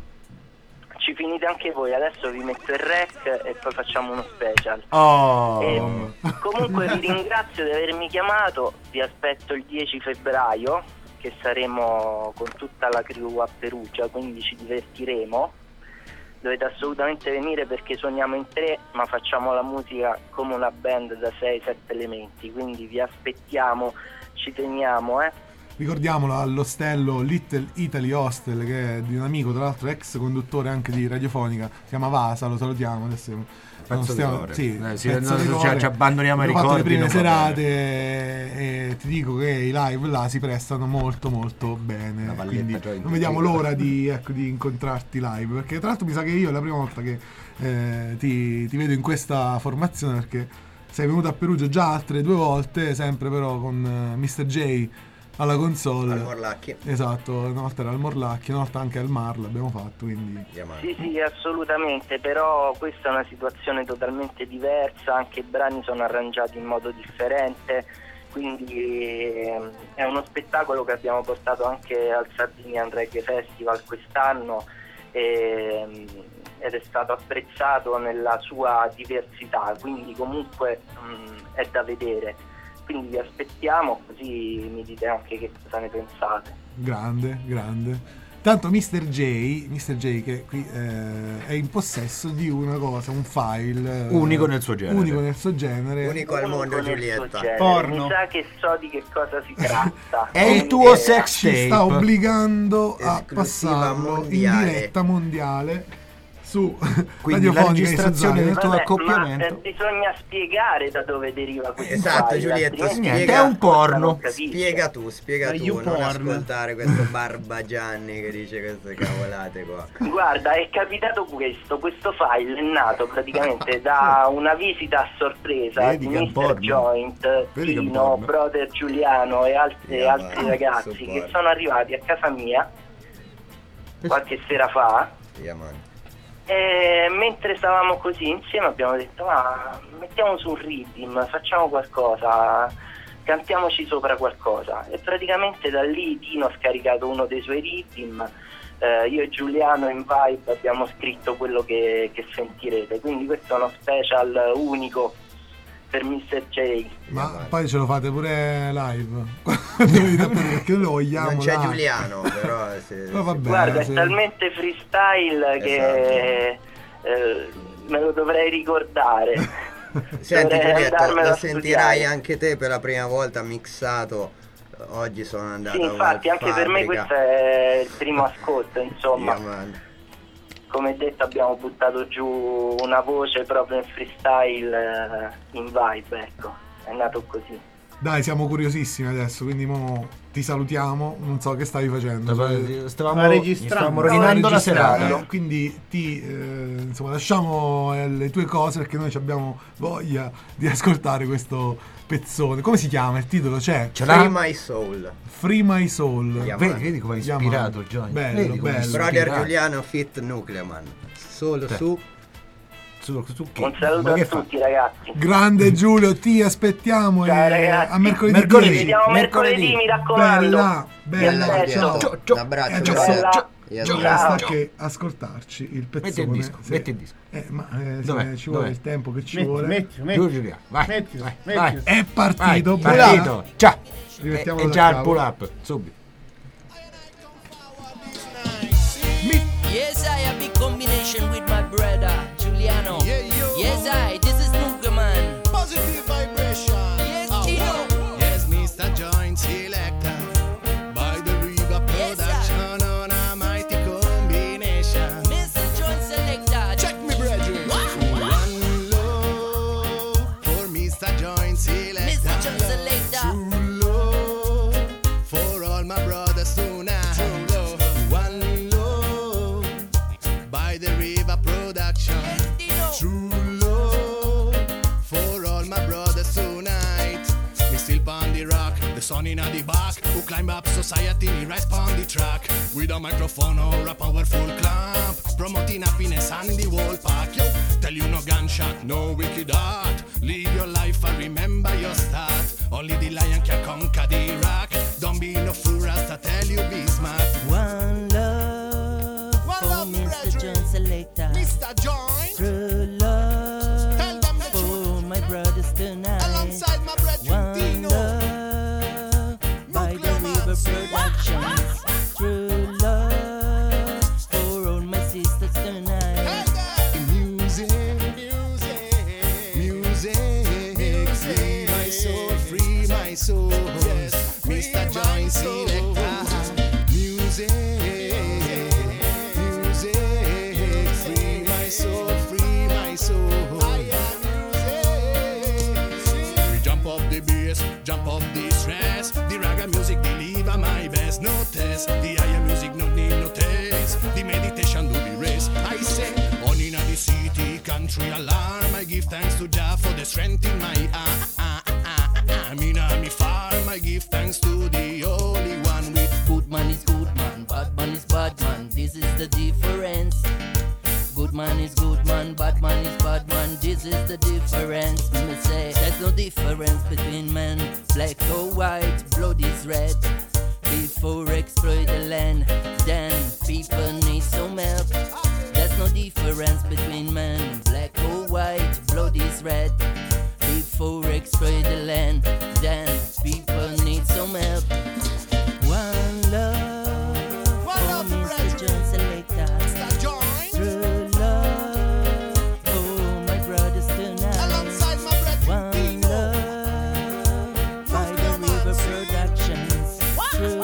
Ci finite anche voi, adesso vi metto il rec e poi facciamo uno special. Oh. Ehm, comunque vi ringrazio di avermi chiamato, vi aspetto il dieci febbraio che saremo con tutta la crew a Perugia, quindi ci divertiremo. Dovete assolutamente venire perché suoniamo in tre, ma facciamo la musica come una band da sei sette elementi, quindi vi aspettiamo, ci teniamo, eh. Ricordiamolo all'ostello Little Italy Hostel, che è di un amico, tra l'altro ex conduttore anche di Radiofonica, si chiama Vasa, lo salutiamo adesso. Pezzo non stiamo- di cuore. sì, Eh, sì, pezzo no, di ci- cuore. ci abbandoniamo ai Abbiamo fatto le ricordi, prime non va serate e, e ti dico che i live là si prestano molto molto bene, La valletta quindi joint non vediamo antica. l'ora di, ecco, di incontrarti live, perché tra l'altro mi sa che io è la prima volta che eh, ti, ti vedo in questa formazione, perché sei venuto a Perugia già altre due volte, sempre però con eh, mister J alla console. Al Morlacchi. Esatto, una volta era al Morlacchi, una volta anche al Mar l'abbiamo fatto, quindi Sì, sì, assolutamente, però questa è una situazione totalmente diversa, anche i brani sono arrangiati in modo differente, quindi ehm, è uno spettacolo che abbiamo portato anche al Sardinian Reggae Festival quest'anno ehm, ed è stato apprezzato nella sua diversità, quindi comunque mh, è da vedere. Quindi vi aspettiamo, così mi dite anche che cosa ne pensate. grande, grande. Tanto mister J, mister J che qui eh, è in possesso di una cosa, un file eh, Unico nel suo genere. unico nel suo genere. Unico al mondo, Unico nel Giulietta. suo genere. Porno. Mi sa che so di che cosa si tratta. È il Eh, tuo eh, sex Ci sta tape. obbligando a Esclusiva passarlo mondiale. in diretta mondiale su Quindi la Radiofonica e su registrazione Zaire. del tuo Vabbè, accoppiamento. ma eh, bisogna spiegare da dove deriva questo Esatto, file, Giulietto, altrimenti spiega. Niente, è un porno. non capisce. Spiega tu, spiega Ma tu, you non porn. ascoltare questo Barbagianni che dice queste cavolate qua. Guarda, è capitato questo, questo file è nato praticamente da una visita a sorpresa Vedi di che è un mister porno. Joint, Vedi che è un Tino, porno. Brother Giuliano e altri, Yeah, altri man, ragazzi so che porno. sono arrivati a casa mia qualche sera fa. Yeah, man. E mentre stavamo così insieme abbiamo detto ma mettiamo su un rhythm, facciamo qualcosa, cantiamoci sopra qualcosa, e praticamente da lì Dino ha scaricato uno dei suoi rhythm, eh, io e Giuliano in Vibe abbiamo scritto quello che, che sentirete, quindi questo è uno special unico per mister J. Ma poi ce lo fate pure live. Perché noi lo vogliamo Non c'è live. Giuliano, però se, Ma vabbè, Guarda, se- è talmente freestyle che eh, me lo dovrei ricordare. Senti Dovrei Giulietto, andarmelo lo a sentirai studiare. anche te per la prima volta mixato. Oggi sono andato Sì, infatti a anche per me fabbrica. questo è il primo ascolto, insomma. Yeah, man. Come detto abbiamo buttato giù una voce proprio in freestyle, eh, in vibe, ecco, è nato così. Dai, siamo curiosissimi adesso, quindi mo ti salutiamo. Non so che stavi facendo. Stavamo, Stavamo registrando. stavamo rovinando la Registrare, serata. quindi ti eh, insomma lasciamo eh, le tue cose, perché noi ci abbiamo voglia di ascoltare questo pezzone. Come si chiama il titolo? C'è Ce Free l'ha? My Soul. Free My Soul. Yeah, Vedi, man. vedi come è Yeah, ispirato man. Johnny. Bello, Vedi come è bello. Brother ispirato. Giuliano Fit Nucleman. Solo Sì. su Su, su che? Un saluto Ma che a fa? tutti ragazzi. Grande Giulio, ti aspettiamo Ciao, e ragazzi. a mercoledì Mercoledì. Ci vediamo mercoledì, mercoledì. mi raccomando. Bella, bella, Vi aspetto. ciao. Un abbraccio. Eh, ciao. brother. Bella. E non allora- resta che ascoltarci il pezzone. Metti il disco, se- metti il disco. Eh, ma eh, se Dov'è? ci vuole Dov'è? il tempo che ci Metti, vuole. metti, Giù, metti. Giulia, vai, Mettilo, vai, mettilo. vai. È partito, Vai, bravo. partito, ciao. Rimettiamolo È da già il capo. pull up, subito. Yes, I have big combination with my brother Giuliano. Yes, I. This is Nugaman. Positive vibration. Yes, Ah, Tino. wow. Yes, Mister Joint Selector. By the River Yes, Production on a mighty combination. Mister John Selector. Check me, brethren. One love for Mister Joint Selector. Mister John Selector. True love for all my brothers tonight. One love by the River Production. True love for all my brothers tonight. We still pon the rock, the sun in the back. Who climb up society, rise pon the track. With a microphone or a powerful clamp, promoting happiness and the whole pack. Yo, tell you no gunshot, no wicked heart. Live your life and remember your start. Only the lion can conquer the rock. Don't be no fool, Rasta tell you be smart. One love for Mister John Selector. Mister Joint, True love tell them the for truth. my brothers tonight. Alongside my brethren One Dino. love by the Nuclear River Man. Productions. True love for all my sisters tonight. Music, music, music, free my soul, free my soul. Yes, Mister Joint Selector. Music, music, free my soul, free my soul. We jump up the bass, jump up the stress. The ragga music deliver my best. No test, the higher music no need no test. The meditation do the rest. I say, on in the city, country alarm. I give thanks to Jah for the strength in my arm. Ah, ah, ah, ah, I'm in a me farm. I give thanks to the Holy One with Good man is good man, bad man is bad man. This is the difference. Good man is good man, bad man is bad man. This is the difference. Me say there's no difference between men. Black or white, blood is red. Before exploit the land, then people need some help. There's no difference between men. Black or white, blood is red. Before exploit the land, then people need some help. One love One for love, Mister brethren. John Selector. Mister Joint. True love for my brothers tonight. Alongside my brethren One Dino. love by the River Productions. True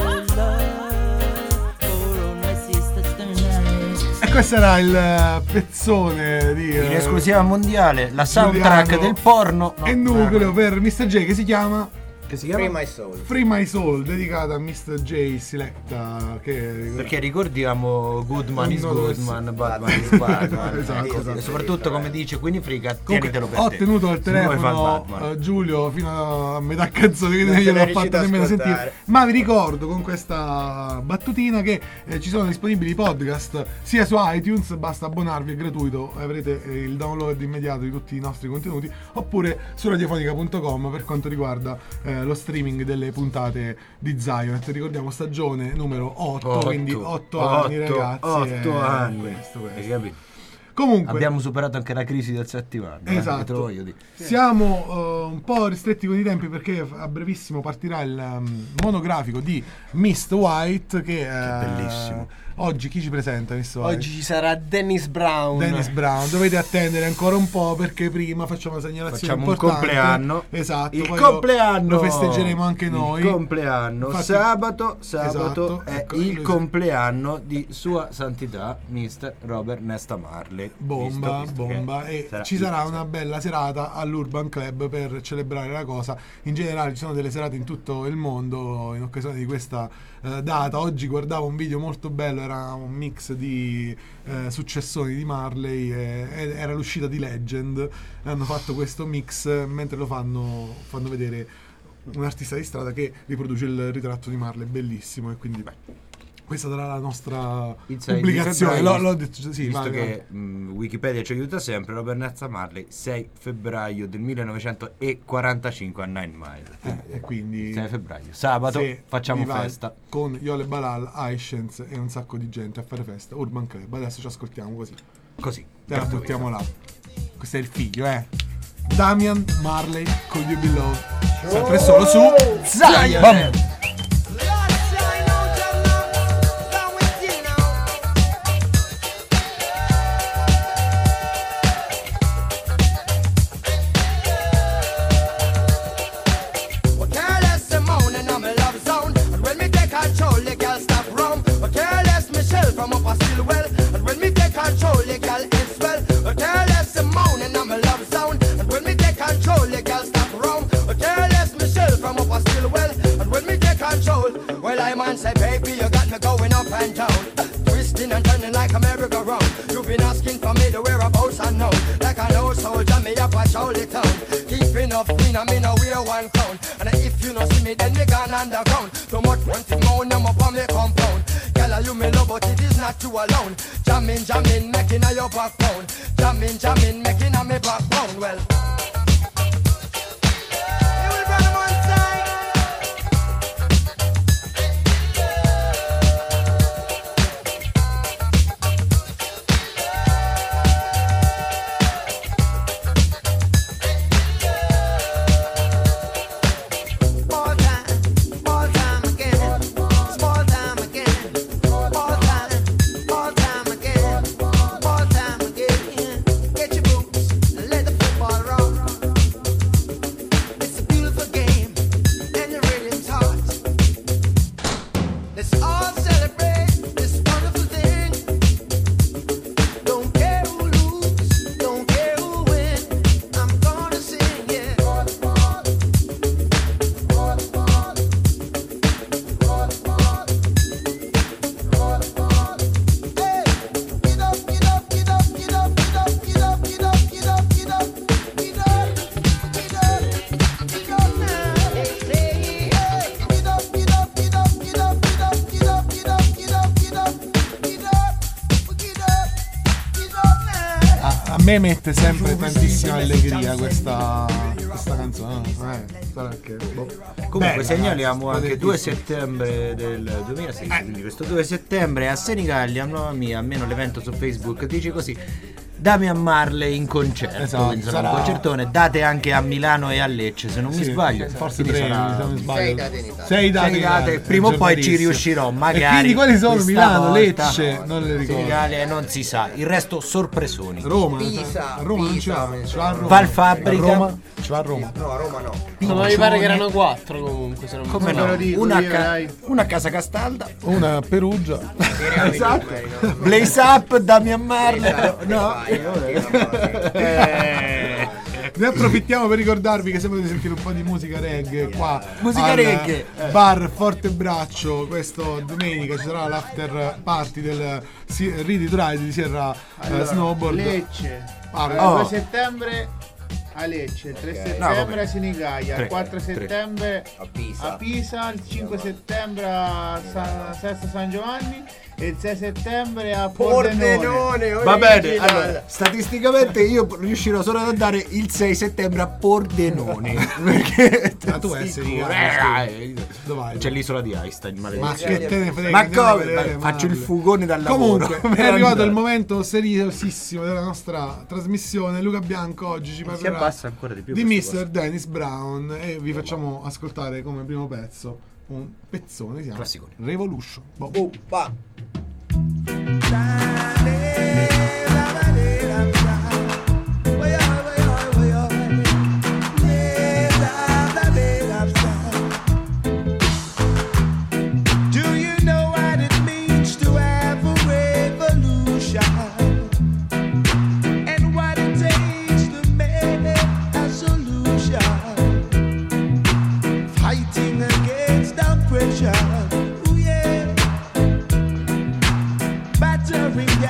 love for all my sisters tonight. E questo era il eh, pezzone di eh, In esclusiva mondiale, la soundtrack Giuliano del porno. No, e Nucleo per mister J, che si chiama Che si chiama? Free My Soul. Free My Soul, dedicata a mister J Selecta, che Perché ricordiamo good man is Un good nodo- man, bad man is bad man. Esatto, E esatto. soprattutto come dice Quinifrica, Comunque, tienitelo per ho te. tenuto al Se vuoi far telefono Batman. eh, Giulio fino a metà canzone che Non non te gliel'ho l'hai riuscito fatta a nemmeno ascoltare. sentire, ma vi ricordo con questa battutina che eh, ci sono disponibili i podcast sia su iTunes, basta abbonarvi, è gratuito, avrete eh, il download immediato di tutti i nostri contenuti, oppure su radiofonica punto com per quanto riguarda eh, lo streaming delle puntate di Zionet. Ricordiamo stagione numero otto, Otto. quindi otto anni, Otto, ragazzi, otto eh, anni. questo, questo. Hai capito? Comunque Abbiamo superato anche la crisi del settimo anno. eh, Esatto. te lo voglio dire. Siamo eh, un po' ristretti con i tempi perché a brevissimo partirà il um, monografico di Mist White che, eh, bellissimo. oggi chi ci presenta Mist White? Oggi ci sarà Dennis Brown. Dennis Brown. Dovete attendere ancora un po' perché prima facciamo una segnalazione Facciamo un importante. compleanno. Esatto, Il poi lo- compleanno. lo festeggeremo anche noi. Il compleanno. Infatti- sabato, sabato Esatto, è ecco, il lui- compleanno di Sua Santità mister Robert Nesta Marley. Bomba, Visto, visto che bomba, e sarà ci sarà il- una bella serata all'Urban Club per celebrare la cosa. In generale ci sono delle serate in tutto il mondo in occasione di questa eh, data. Oggi guardavo un video molto bello, era un mix di eh, successoni di Marley e, ed era l'uscita di Legend. Hanno fatto questo mix mentre lo fanno, fanno vedere un artista di strada che riproduce il ritratto di Marley, bellissimo, e quindi beh, questa sarà la nostra Il sei di pubblicazione. febbraio, L'ho, l'ho detto, sì, visto vai, che mh, Wikipedia ci aiuta sempre. Robert Nesta Marley, sei febbraio del millenovecentoquarantacinque a Nine Mile. Eh, e quindi sei febbraio, sabato, se facciamo vi va festa con Yole Balal, Aiscens e un sacco di gente a fare festa. Urban Club. Adesso ci ascoltiamo così. così. Te la buttiamo là. Questo è il figlio, eh. Damian Marley con You Below. Sempre solo su Zion. Well, I man say, baby, you got me going up and down, twisting and turning like a merry-go-round. You've been asking for me the whereabouts I know, like I know soldier, me up a Charlie town. Keeping up queen, I mean, I wear one crown. And if you don't see me, then me gone underground. Too much wanting more, I'm up on me compound. Girl, you me love, but it is not you alone. Jamming, jamming, making a your backbone. Jamming, jamming, making a me backbone. Well, a me mette sempre tantissima allegria questa, questa canzone. Eh, sarà che, boh. Comunque Bella, segnaliamo dai, anche due settembre del duemilasedici, Eh. quindi questo due settembre a Senigallia, Nuova Mia, almeno l'evento su Facebook dice così: Damian Marley in concerto, Esatto, quindi sarà sarà- un concertone. Date anche a Milano e a Lecce, se non mi Sì, sbaglio. forse Quindi tre, sarà- se non mi sbaglio. Sei date in Italia. Sei date, Sei in date, Italia, prima o poi ci giornalissimo. riuscirò, magari. E quindi quali sono? questa Milano, volta. Lecce, non le ricordo. Senigallia non si sa, il resto sorpresoni. Roma, Pisa, a Roma non ci va, Pisa, ci va a Roma. Valfabbrica. A Roma, ci va a Roma. No, a Roma no. No, mi pare che erano quattro comunque, se non mi Come sbaglio. no? dico Una, io, ca- dai. una casa Castalda. Una a Perugia. Esatto. Blaze Up, Damian Marley. No. Eh, ne approfittiamo per ricordarvi che se volete sentire un po' di musica reggae qua Musica al reggae. Bar Fortebraccio, questo domenica ci sarà l'after party del Si- Ready to Ride di Sierra eh, Allora, Snowboard. Lecce, Ah, il oh. due settembre a Lecce, il tre No, settembre vabbè. a Senigallia, Tre, il quattro tre. settembre A Pisa. a Pisa, il cinque settembre a San, Sesto San Giovanni e il sei settembre a Pordenone. Pordenone, Va bene, original. allora, statisticamente io riuscirò solo ad andare il sei settembre a Pordenone. Perché Ma tu essere sicuro, di eh, Dov'è? c'è l'isola di Einstein, Ma maledetto. che te ne frega? Ma andiamo a come? vedere, Faccio il Marley. fugone dal lavoro. Comunque, per è arrivato andare. il momento seriosissimo della nostra trasmissione. Luca Bianco oggi ci parlerà abbassa ancora di più di questo mister Dennis Brown e vi facciamo ascoltare come primo pezzo un pezzone che si chiama Classicone. Revolution. Boh. Oh, va. Do you know what it means to have a revolution? And what it takes to make a solution? Fighting against oppression, ooh yeah. Battering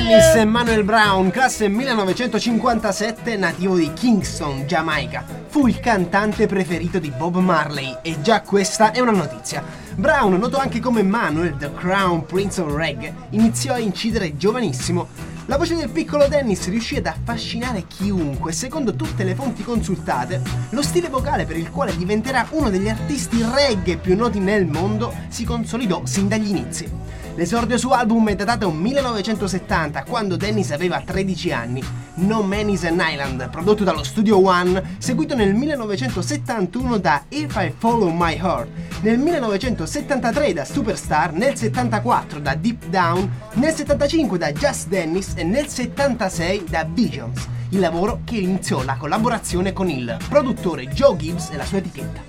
Dennis Emmanuel Brown, classe millenovecentocinquantasette, nativo di Kingston, Giamaica. Fu il cantante preferito di Bob Marley e già questa è una notizia. Brown, noto anche come Manuel, the Crown Prince of Reggae, iniziò a incidere giovanissimo. La voce del piccolo Dennis riuscì ad affascinare chiunque e secondo tutte le fonti consultate, lo stile vocale per il quale diventerà uno degli artisti reggae più noti nel mondo si consolidò sin dagli inizi. L'esordio su album è datato millenovecentosettanta, quando Dennis aveva tredici anni. No Man is an Island, prodotto dallo Studio One, seguito nel millenovecentosettantuno da If I Follow My Heart, nel millenovecentosettantatré da Superstar, nel settantaquattro da Deep Down, nel settantacinque da Just Dennis e nel settantasei da Visions, il lavoro che iniziò la collaborazione con il produttore Joe Gibbs e la sua etichetta.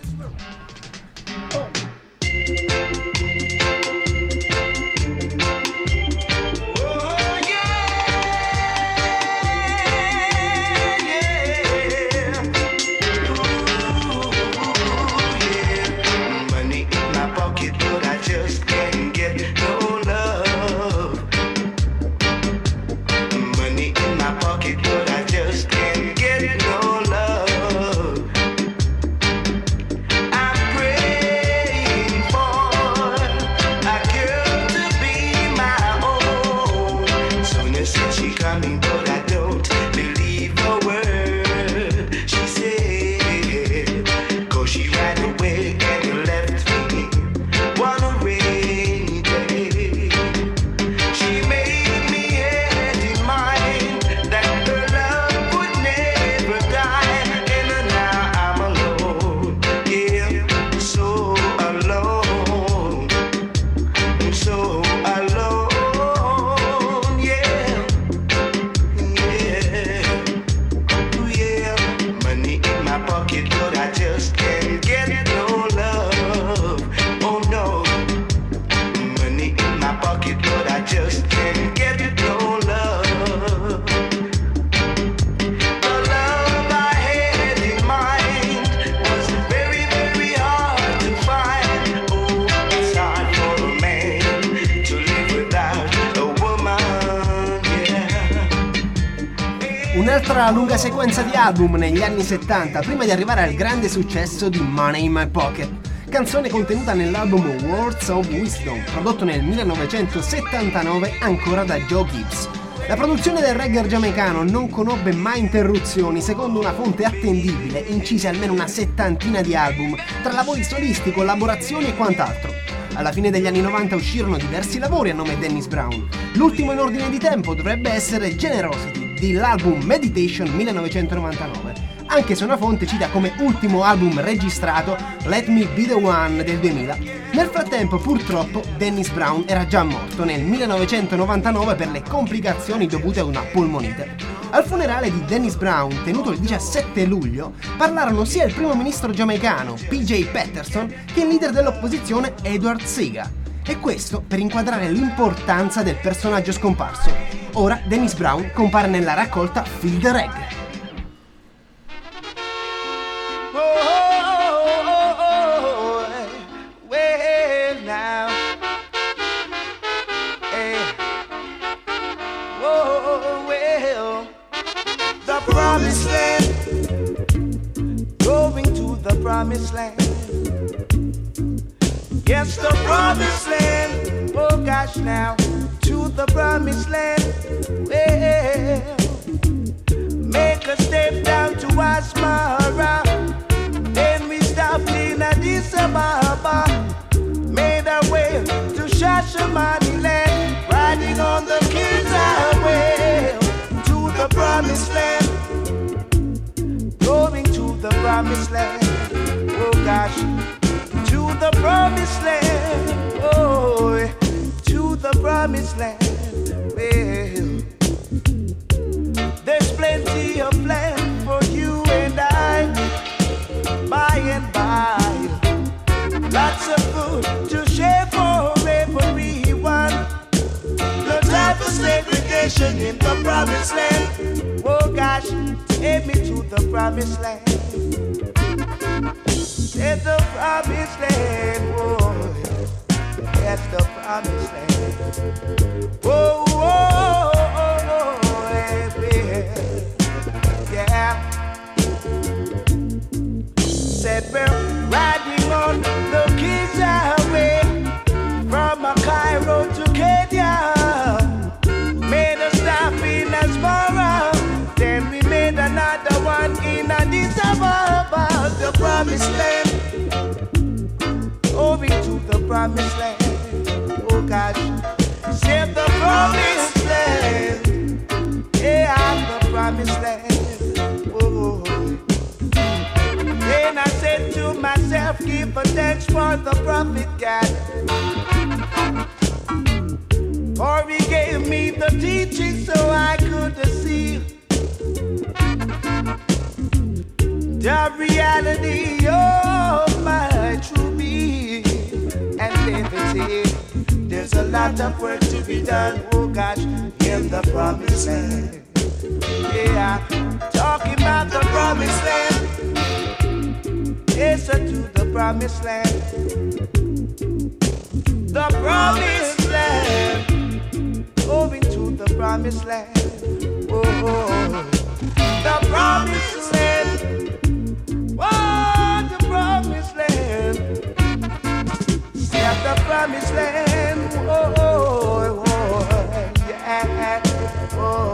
Un'altra lunga sequenza di album negli anni settanta, prima di arrivare al grande successo di Money in My Pocket, canzone contenuta nell'album Words of Wisdom, prodotto nel millenovecentosettantanove ancora da Joe Gibbs. La produzione del reggae giamaicano non conobbe mai interruzioni, secondo una fonte attendibile, incise almeno una settantina di album, tra lavori solisti, collaborazioni e quant'altro. Alla fine degli anni novanta uscirono diversi lavori a nome Dennis Brown. L'ultimo in ordine di tempo dovrebbe essere Generosity, dell'album Meditation millenovecentonovantanove, anche se una fonte cita come ultimo album registrato Let Me Be The One del duemila. Nel frattempo, purtroppo, Dennis Brown era già morto nel millenovecentonovantanove per le complicazioni dovute a una polmonite. Al funerale di Dennis Brown, tenuto il diciassette luglio, parlarono sia il primo ministro giamaicano, P J Patterson, che il leader dell'opposizione, Edward Seaga. E questo per inquadrare l'importanza del personaggio scomparso. Ora Dennis Brown compare nella raccolta Feel the Reggae. Promised land, going to the promised land. Yes, the promised land. Oh gosh, now to the promised land. Well, make a step down to Asmara. Then we stopped in Addis Ababa. Made our way to Shashamani land, riding on the King's Highway to the promised land. Going to the promised land, oh gosh, to the promised land, oh, to the promised land. Well, there's plenty of land for you and I, by and by. Lots of food to share for everyone. No time for segregation in the promised land. Oh gosh, take me to the promised land. It's the promised land, oh, that's the promised land. Oh, oh, oh, oh. that we're riding on the Kizza way from Cairo to Kenya. Made a stop in Asmara, then we made another one in Addis Ababa. The promised land, over to the promised land. Oh gosh, save the promised land. Yeah, I'm the promised land. Oh, then I said to myself, give a thanks for the prophet God, for he gave me the teaching so I could see the reality of my true being. And David said, there's a lot of work to be done, oh gosh, in the promised land. Yeah, talking about the promised land. Yes, to the promised land. The promised land. Moving to the promised land. Oh, oh. The promised land. Oh, the promised land. Yeah, the promised land. Oh, oh, oh, yeah. Oh,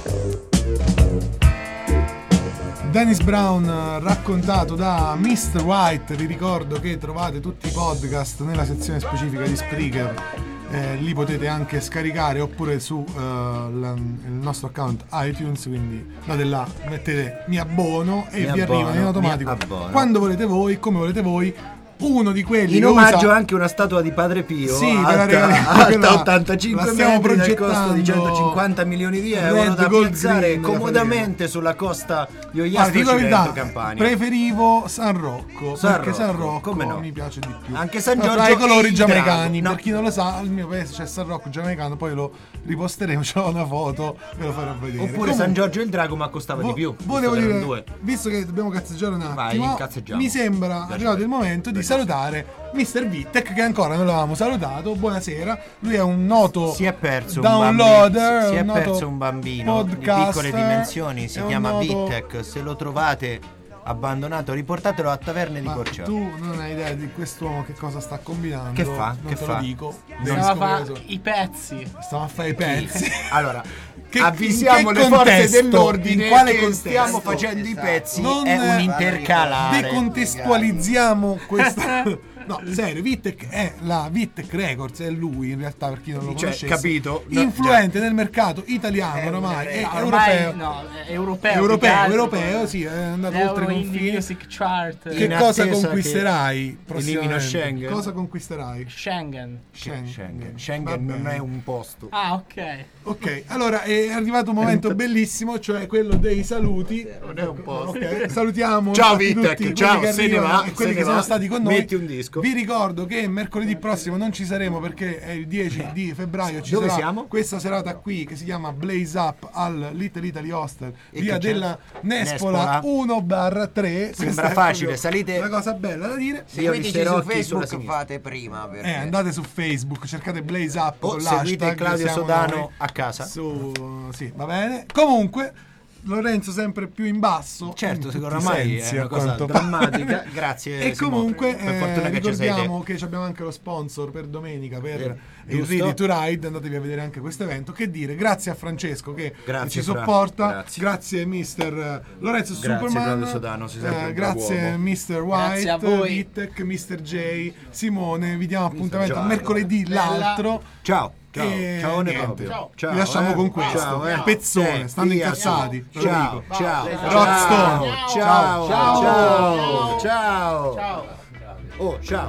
Dennis Brown raccontato da mister White. Vi ricordo che trovate tutti i podcast nella sezione specifica di Spreaker, eh, li potete anche scaricare oppure su uh, la, il nostro account iTunes, quindi date là, mettete mi abbono e mi vi abbono, arrivano in automatico abbono. quando volete voi, come volete voi. Uno di quelli in omaggio usa... anche una statua di Padre Pio, sì, alta, alta ottantacinque metri, del costo di centocinquanta milioni di euro, Red da Gold piazzare Green, comodamente sulla costa di Guarda, Ogliastro, dico la Cilento, verità, Campania. preferivo San Rocco, San perché San Rocco, Rocco come no? mi piace di più. Anche San Ma Giorgio tra i colori e il giamaicani, drago, no. per chi non lo sa, al mio paese c'è San Rocco giamaicano, poi lo riposteremo, c'ho una foto, ve lo farò vedere. Oppure Comunque, San Giorgio e il drago, ma costava vo- di più. Volevo visto che dire, erano due. visto che dobbiamo cazzeggiare un Vai, attimo, incazzeggiamo. mi sembra arrivato il momento di salutare mister Vitek, che ancora non l'avevamo salutato. Buonasera, lui è un noto Si è perso un downloader, bambino, si è un noto perso un bambino di podcaster, piccole dimensioni, si è un chiama noto- Vitek. Se lo trovate abbandonato, riportatelo a Taverne di Ma Corciano. tu non hai idea di quest'uomo che cosa sta combinando. Che fa? Non Che te fa? lo dico. Devi Stava a scoprire fare tu. i pezzi. Stava a fare i pezzi. Allora, Che- avvisiamo in le che forze contesto? dell'ordine In quale che contesto? stiamo facendo i pezzi. Non è un intercalare. Decontestualizziamo questa. No, serio, Vitek è la Vitek Records, è lui in realtà, per chi non lo Cioè, conoscesse. capito? No, Influente nel mercato italiano ormai, e No, ormai europeo. no, è europeo. Europeo, più che altro. europeo, sì, è andato oltre L'Euro i Indie confini. Music Chart. Che In cosa attesa conquisterai che prossimamente? elimino Schengen. Cosa conquisterai? Schengen. Schengen. Schengen, Va Schengen non bene. è un posto. Ah, ok. Ok, allora è arrivato un momento bellissimo, cioè quello dei saluti. Non è un posto. Ok, salutiamo Ciao, infatti Vitek, tutti quelli ciao, che se ne arrivano va, e quelli se che ne sono va. stati con noi. Metti un disco. Vi ricordo che mercoledì prossimo non ci saremo perché è il dieci di febbraio. Ci Dove sarà siamo? questa serata qui che si chiama Blaze Up al Little Italy Hostel, E via che c'è? della Nespola, Nespola. uno barra tre. Sembra facile, salite. Una cosa bella da dire. Seguiteci su Facebook, fate prima perché... Eh, andate su Facebook, cercate Blaze Up O con seguite l'hashtag, Claudio siamo Sodano noi. a casa. Su, sì, va bene. Comunque, Lorenzo sempre più in basso. Certo, in secondo tutti i me sensi, è una a cosa quanto drammatica. pare. Grazie, E Simone. comunque Per eh, fortuna che ci sei ricordiamo che abbiamo anche lo sponsor per domenica per Vero. il Giusto. Ready to Ride. Andatevi a vedere anche questo evento. Che dire, grazie a Francesco che Grazie, ci Fra. sopporta. Grazie. Grazie mister Lorenzo Grazie, Superman. Claudio Sodano, sei sempre Eh, un grazie brav'uomo. mister Grazie a White, voi. Vitek, mister J, Simone. Vi diamo appuntamento a Giorgio. mercoledì Bella. l'altro. Ciao. Ciao, E ciao, niente. proprio. Ciao. Vi lasciamo eh. con questo. Ciao, eh. Pezzone, Sì, stanno via. incazzati. ve lo Ciao, dico. ciao, Rockstone. ciao, Ciao. ciao, ciao, Ciao. Oh, ciao.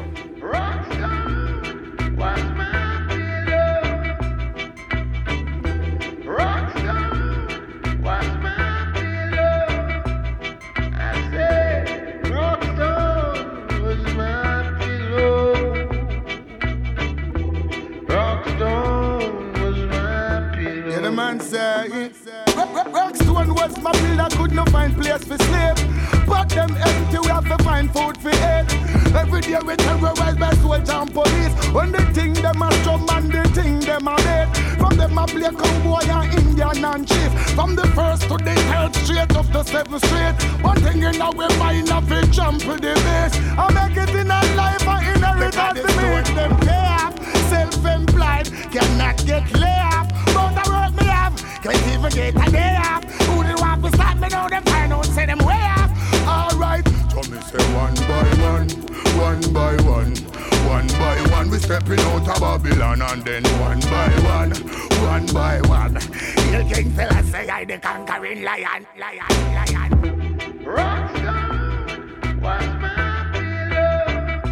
Yeah, the man say, Rock- rock- Rockstone was my pillar, could not find place for sleep. But them empty, we have to find food for eat. Every day we terrorized by soldiers and police. When they think them a strong man, they think them a dead. From them a play cowboy and Indian and chief. From the first to the third straight up the seventh street. One thing in our mind of it jump to the base. I make it in a life, I inheritance to me. Them pay off, self-employed, cannot get lay off. But the work me have, can't even get a day off. Who do want to stop me now? Them find out, say them way off. Alright, so me say one by one, one by one, one by one. We stepping out of Babylon and then one by one, one by one. You King fella say I the conquering lion, lion, lion. Rockstar, what's my pillow?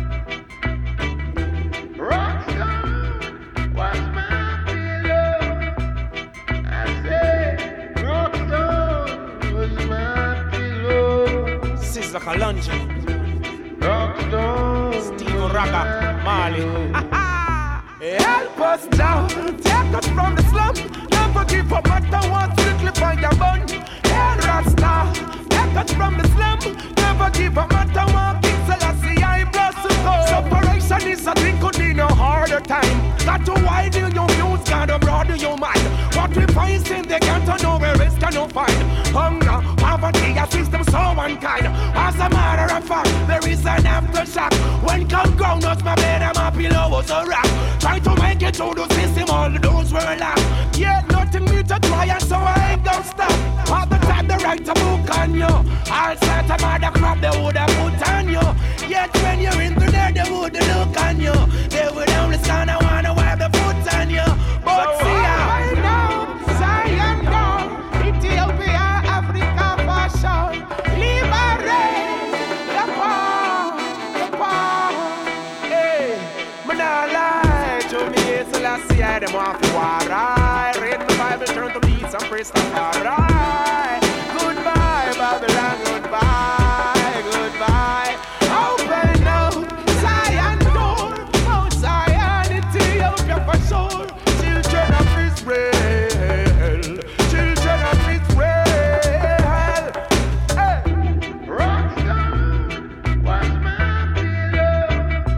Rockstar, what's my pillow? I say, Rockstar, what's my pillow? Sizzla Kalonji, Rockstar, Steve Raga, Marley. Help us now, take us from the slum. Never give up, matter what, strictly find your bun. Hey, Rasta, take us from the slum. Never give up, matter what, King Selassie, I bless you. Separation is a thing, could be no harder time. Got to widen your views, gotta broaden your mind. What we find in the ghetto, nowhere else can you find. Hunger, poverty, a system so unkind. As a matter of fact, there is an aftershock. When come ground, us my bed and my pillow was a rock. Try to make it through the system, all those were lost. Yet nothing me to try, and so I ain't gonna stop. All the time they write a book on you. All sorts of mother crap they would have put on you. Yet when you're in there, they would look on you. They would only stand and wanna wipe the foot on you. But so see how I know, Zion down, Ethiopia, Africa, fashion, liberate the poor, the poor. Hey, man, I lie to me, so let's see how them off the war. Read the Bible, turn to beats and praise the Lord. Goodbye, Babylon, goodbye, goodbye. Open up, Zion door, Mount Zion, Ethiopia for sure. Children of Israel, children of Israel. Hey, Rockstar, what's my pillow?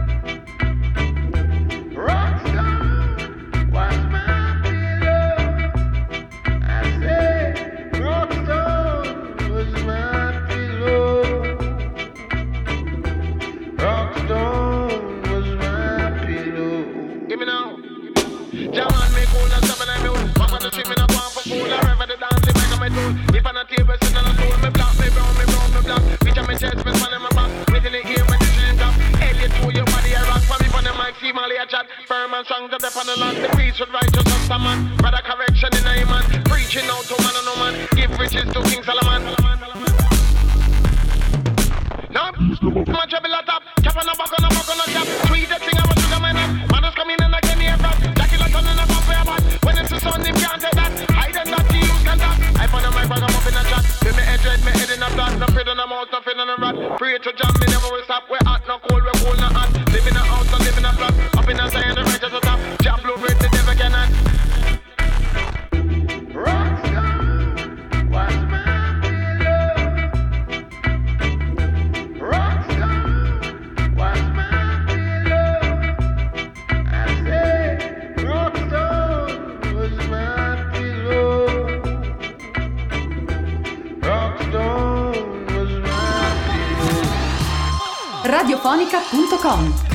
Rockstar, what's my pillow? I say, Rockstar, what's my pillow? Rockstar, what's my pillow? Give me now. Jaman me cool and seven and mule. Mama the street me not want for fool. I rev the dance, they make a me tool. If on a table sitting on a stool, me black, me brown, me brown, me black. Reach on me chest, me span in my back. Within the ear when the change up. Elliot to your body a rock. For me on the mic, see Molly a chat. Firm and strong to dep on the land. The peace with righteous just a man. Brother correction in a man. Preaching out to man and no man. Give riches to King Solomon. No, my trouble a top. Cap on a buck on a buck on a cap. Sweet the thing I was sugar man up. Man is coming in like any aircraft. Jackie like on in a pop for your butt. When it's the sun, they can't take that. Hide and that, you can that. I found a mic bag, I'm up in a chat. Feel me head red, me head in a flat. No fear on a mouth, no fear on a rat. Pray to jam, me never will stop. We're hot, no cold, we're cold, no hot. Live in a house, and live in a flat. Up in a side, the right at the top. Jam blue, red, the devil cannot. Rockstar, what's my pillow? Rockstar, what's my pillow? I say, Rockstar, what's my pillow? Rockstar, what's my pillow? radiofonica punto com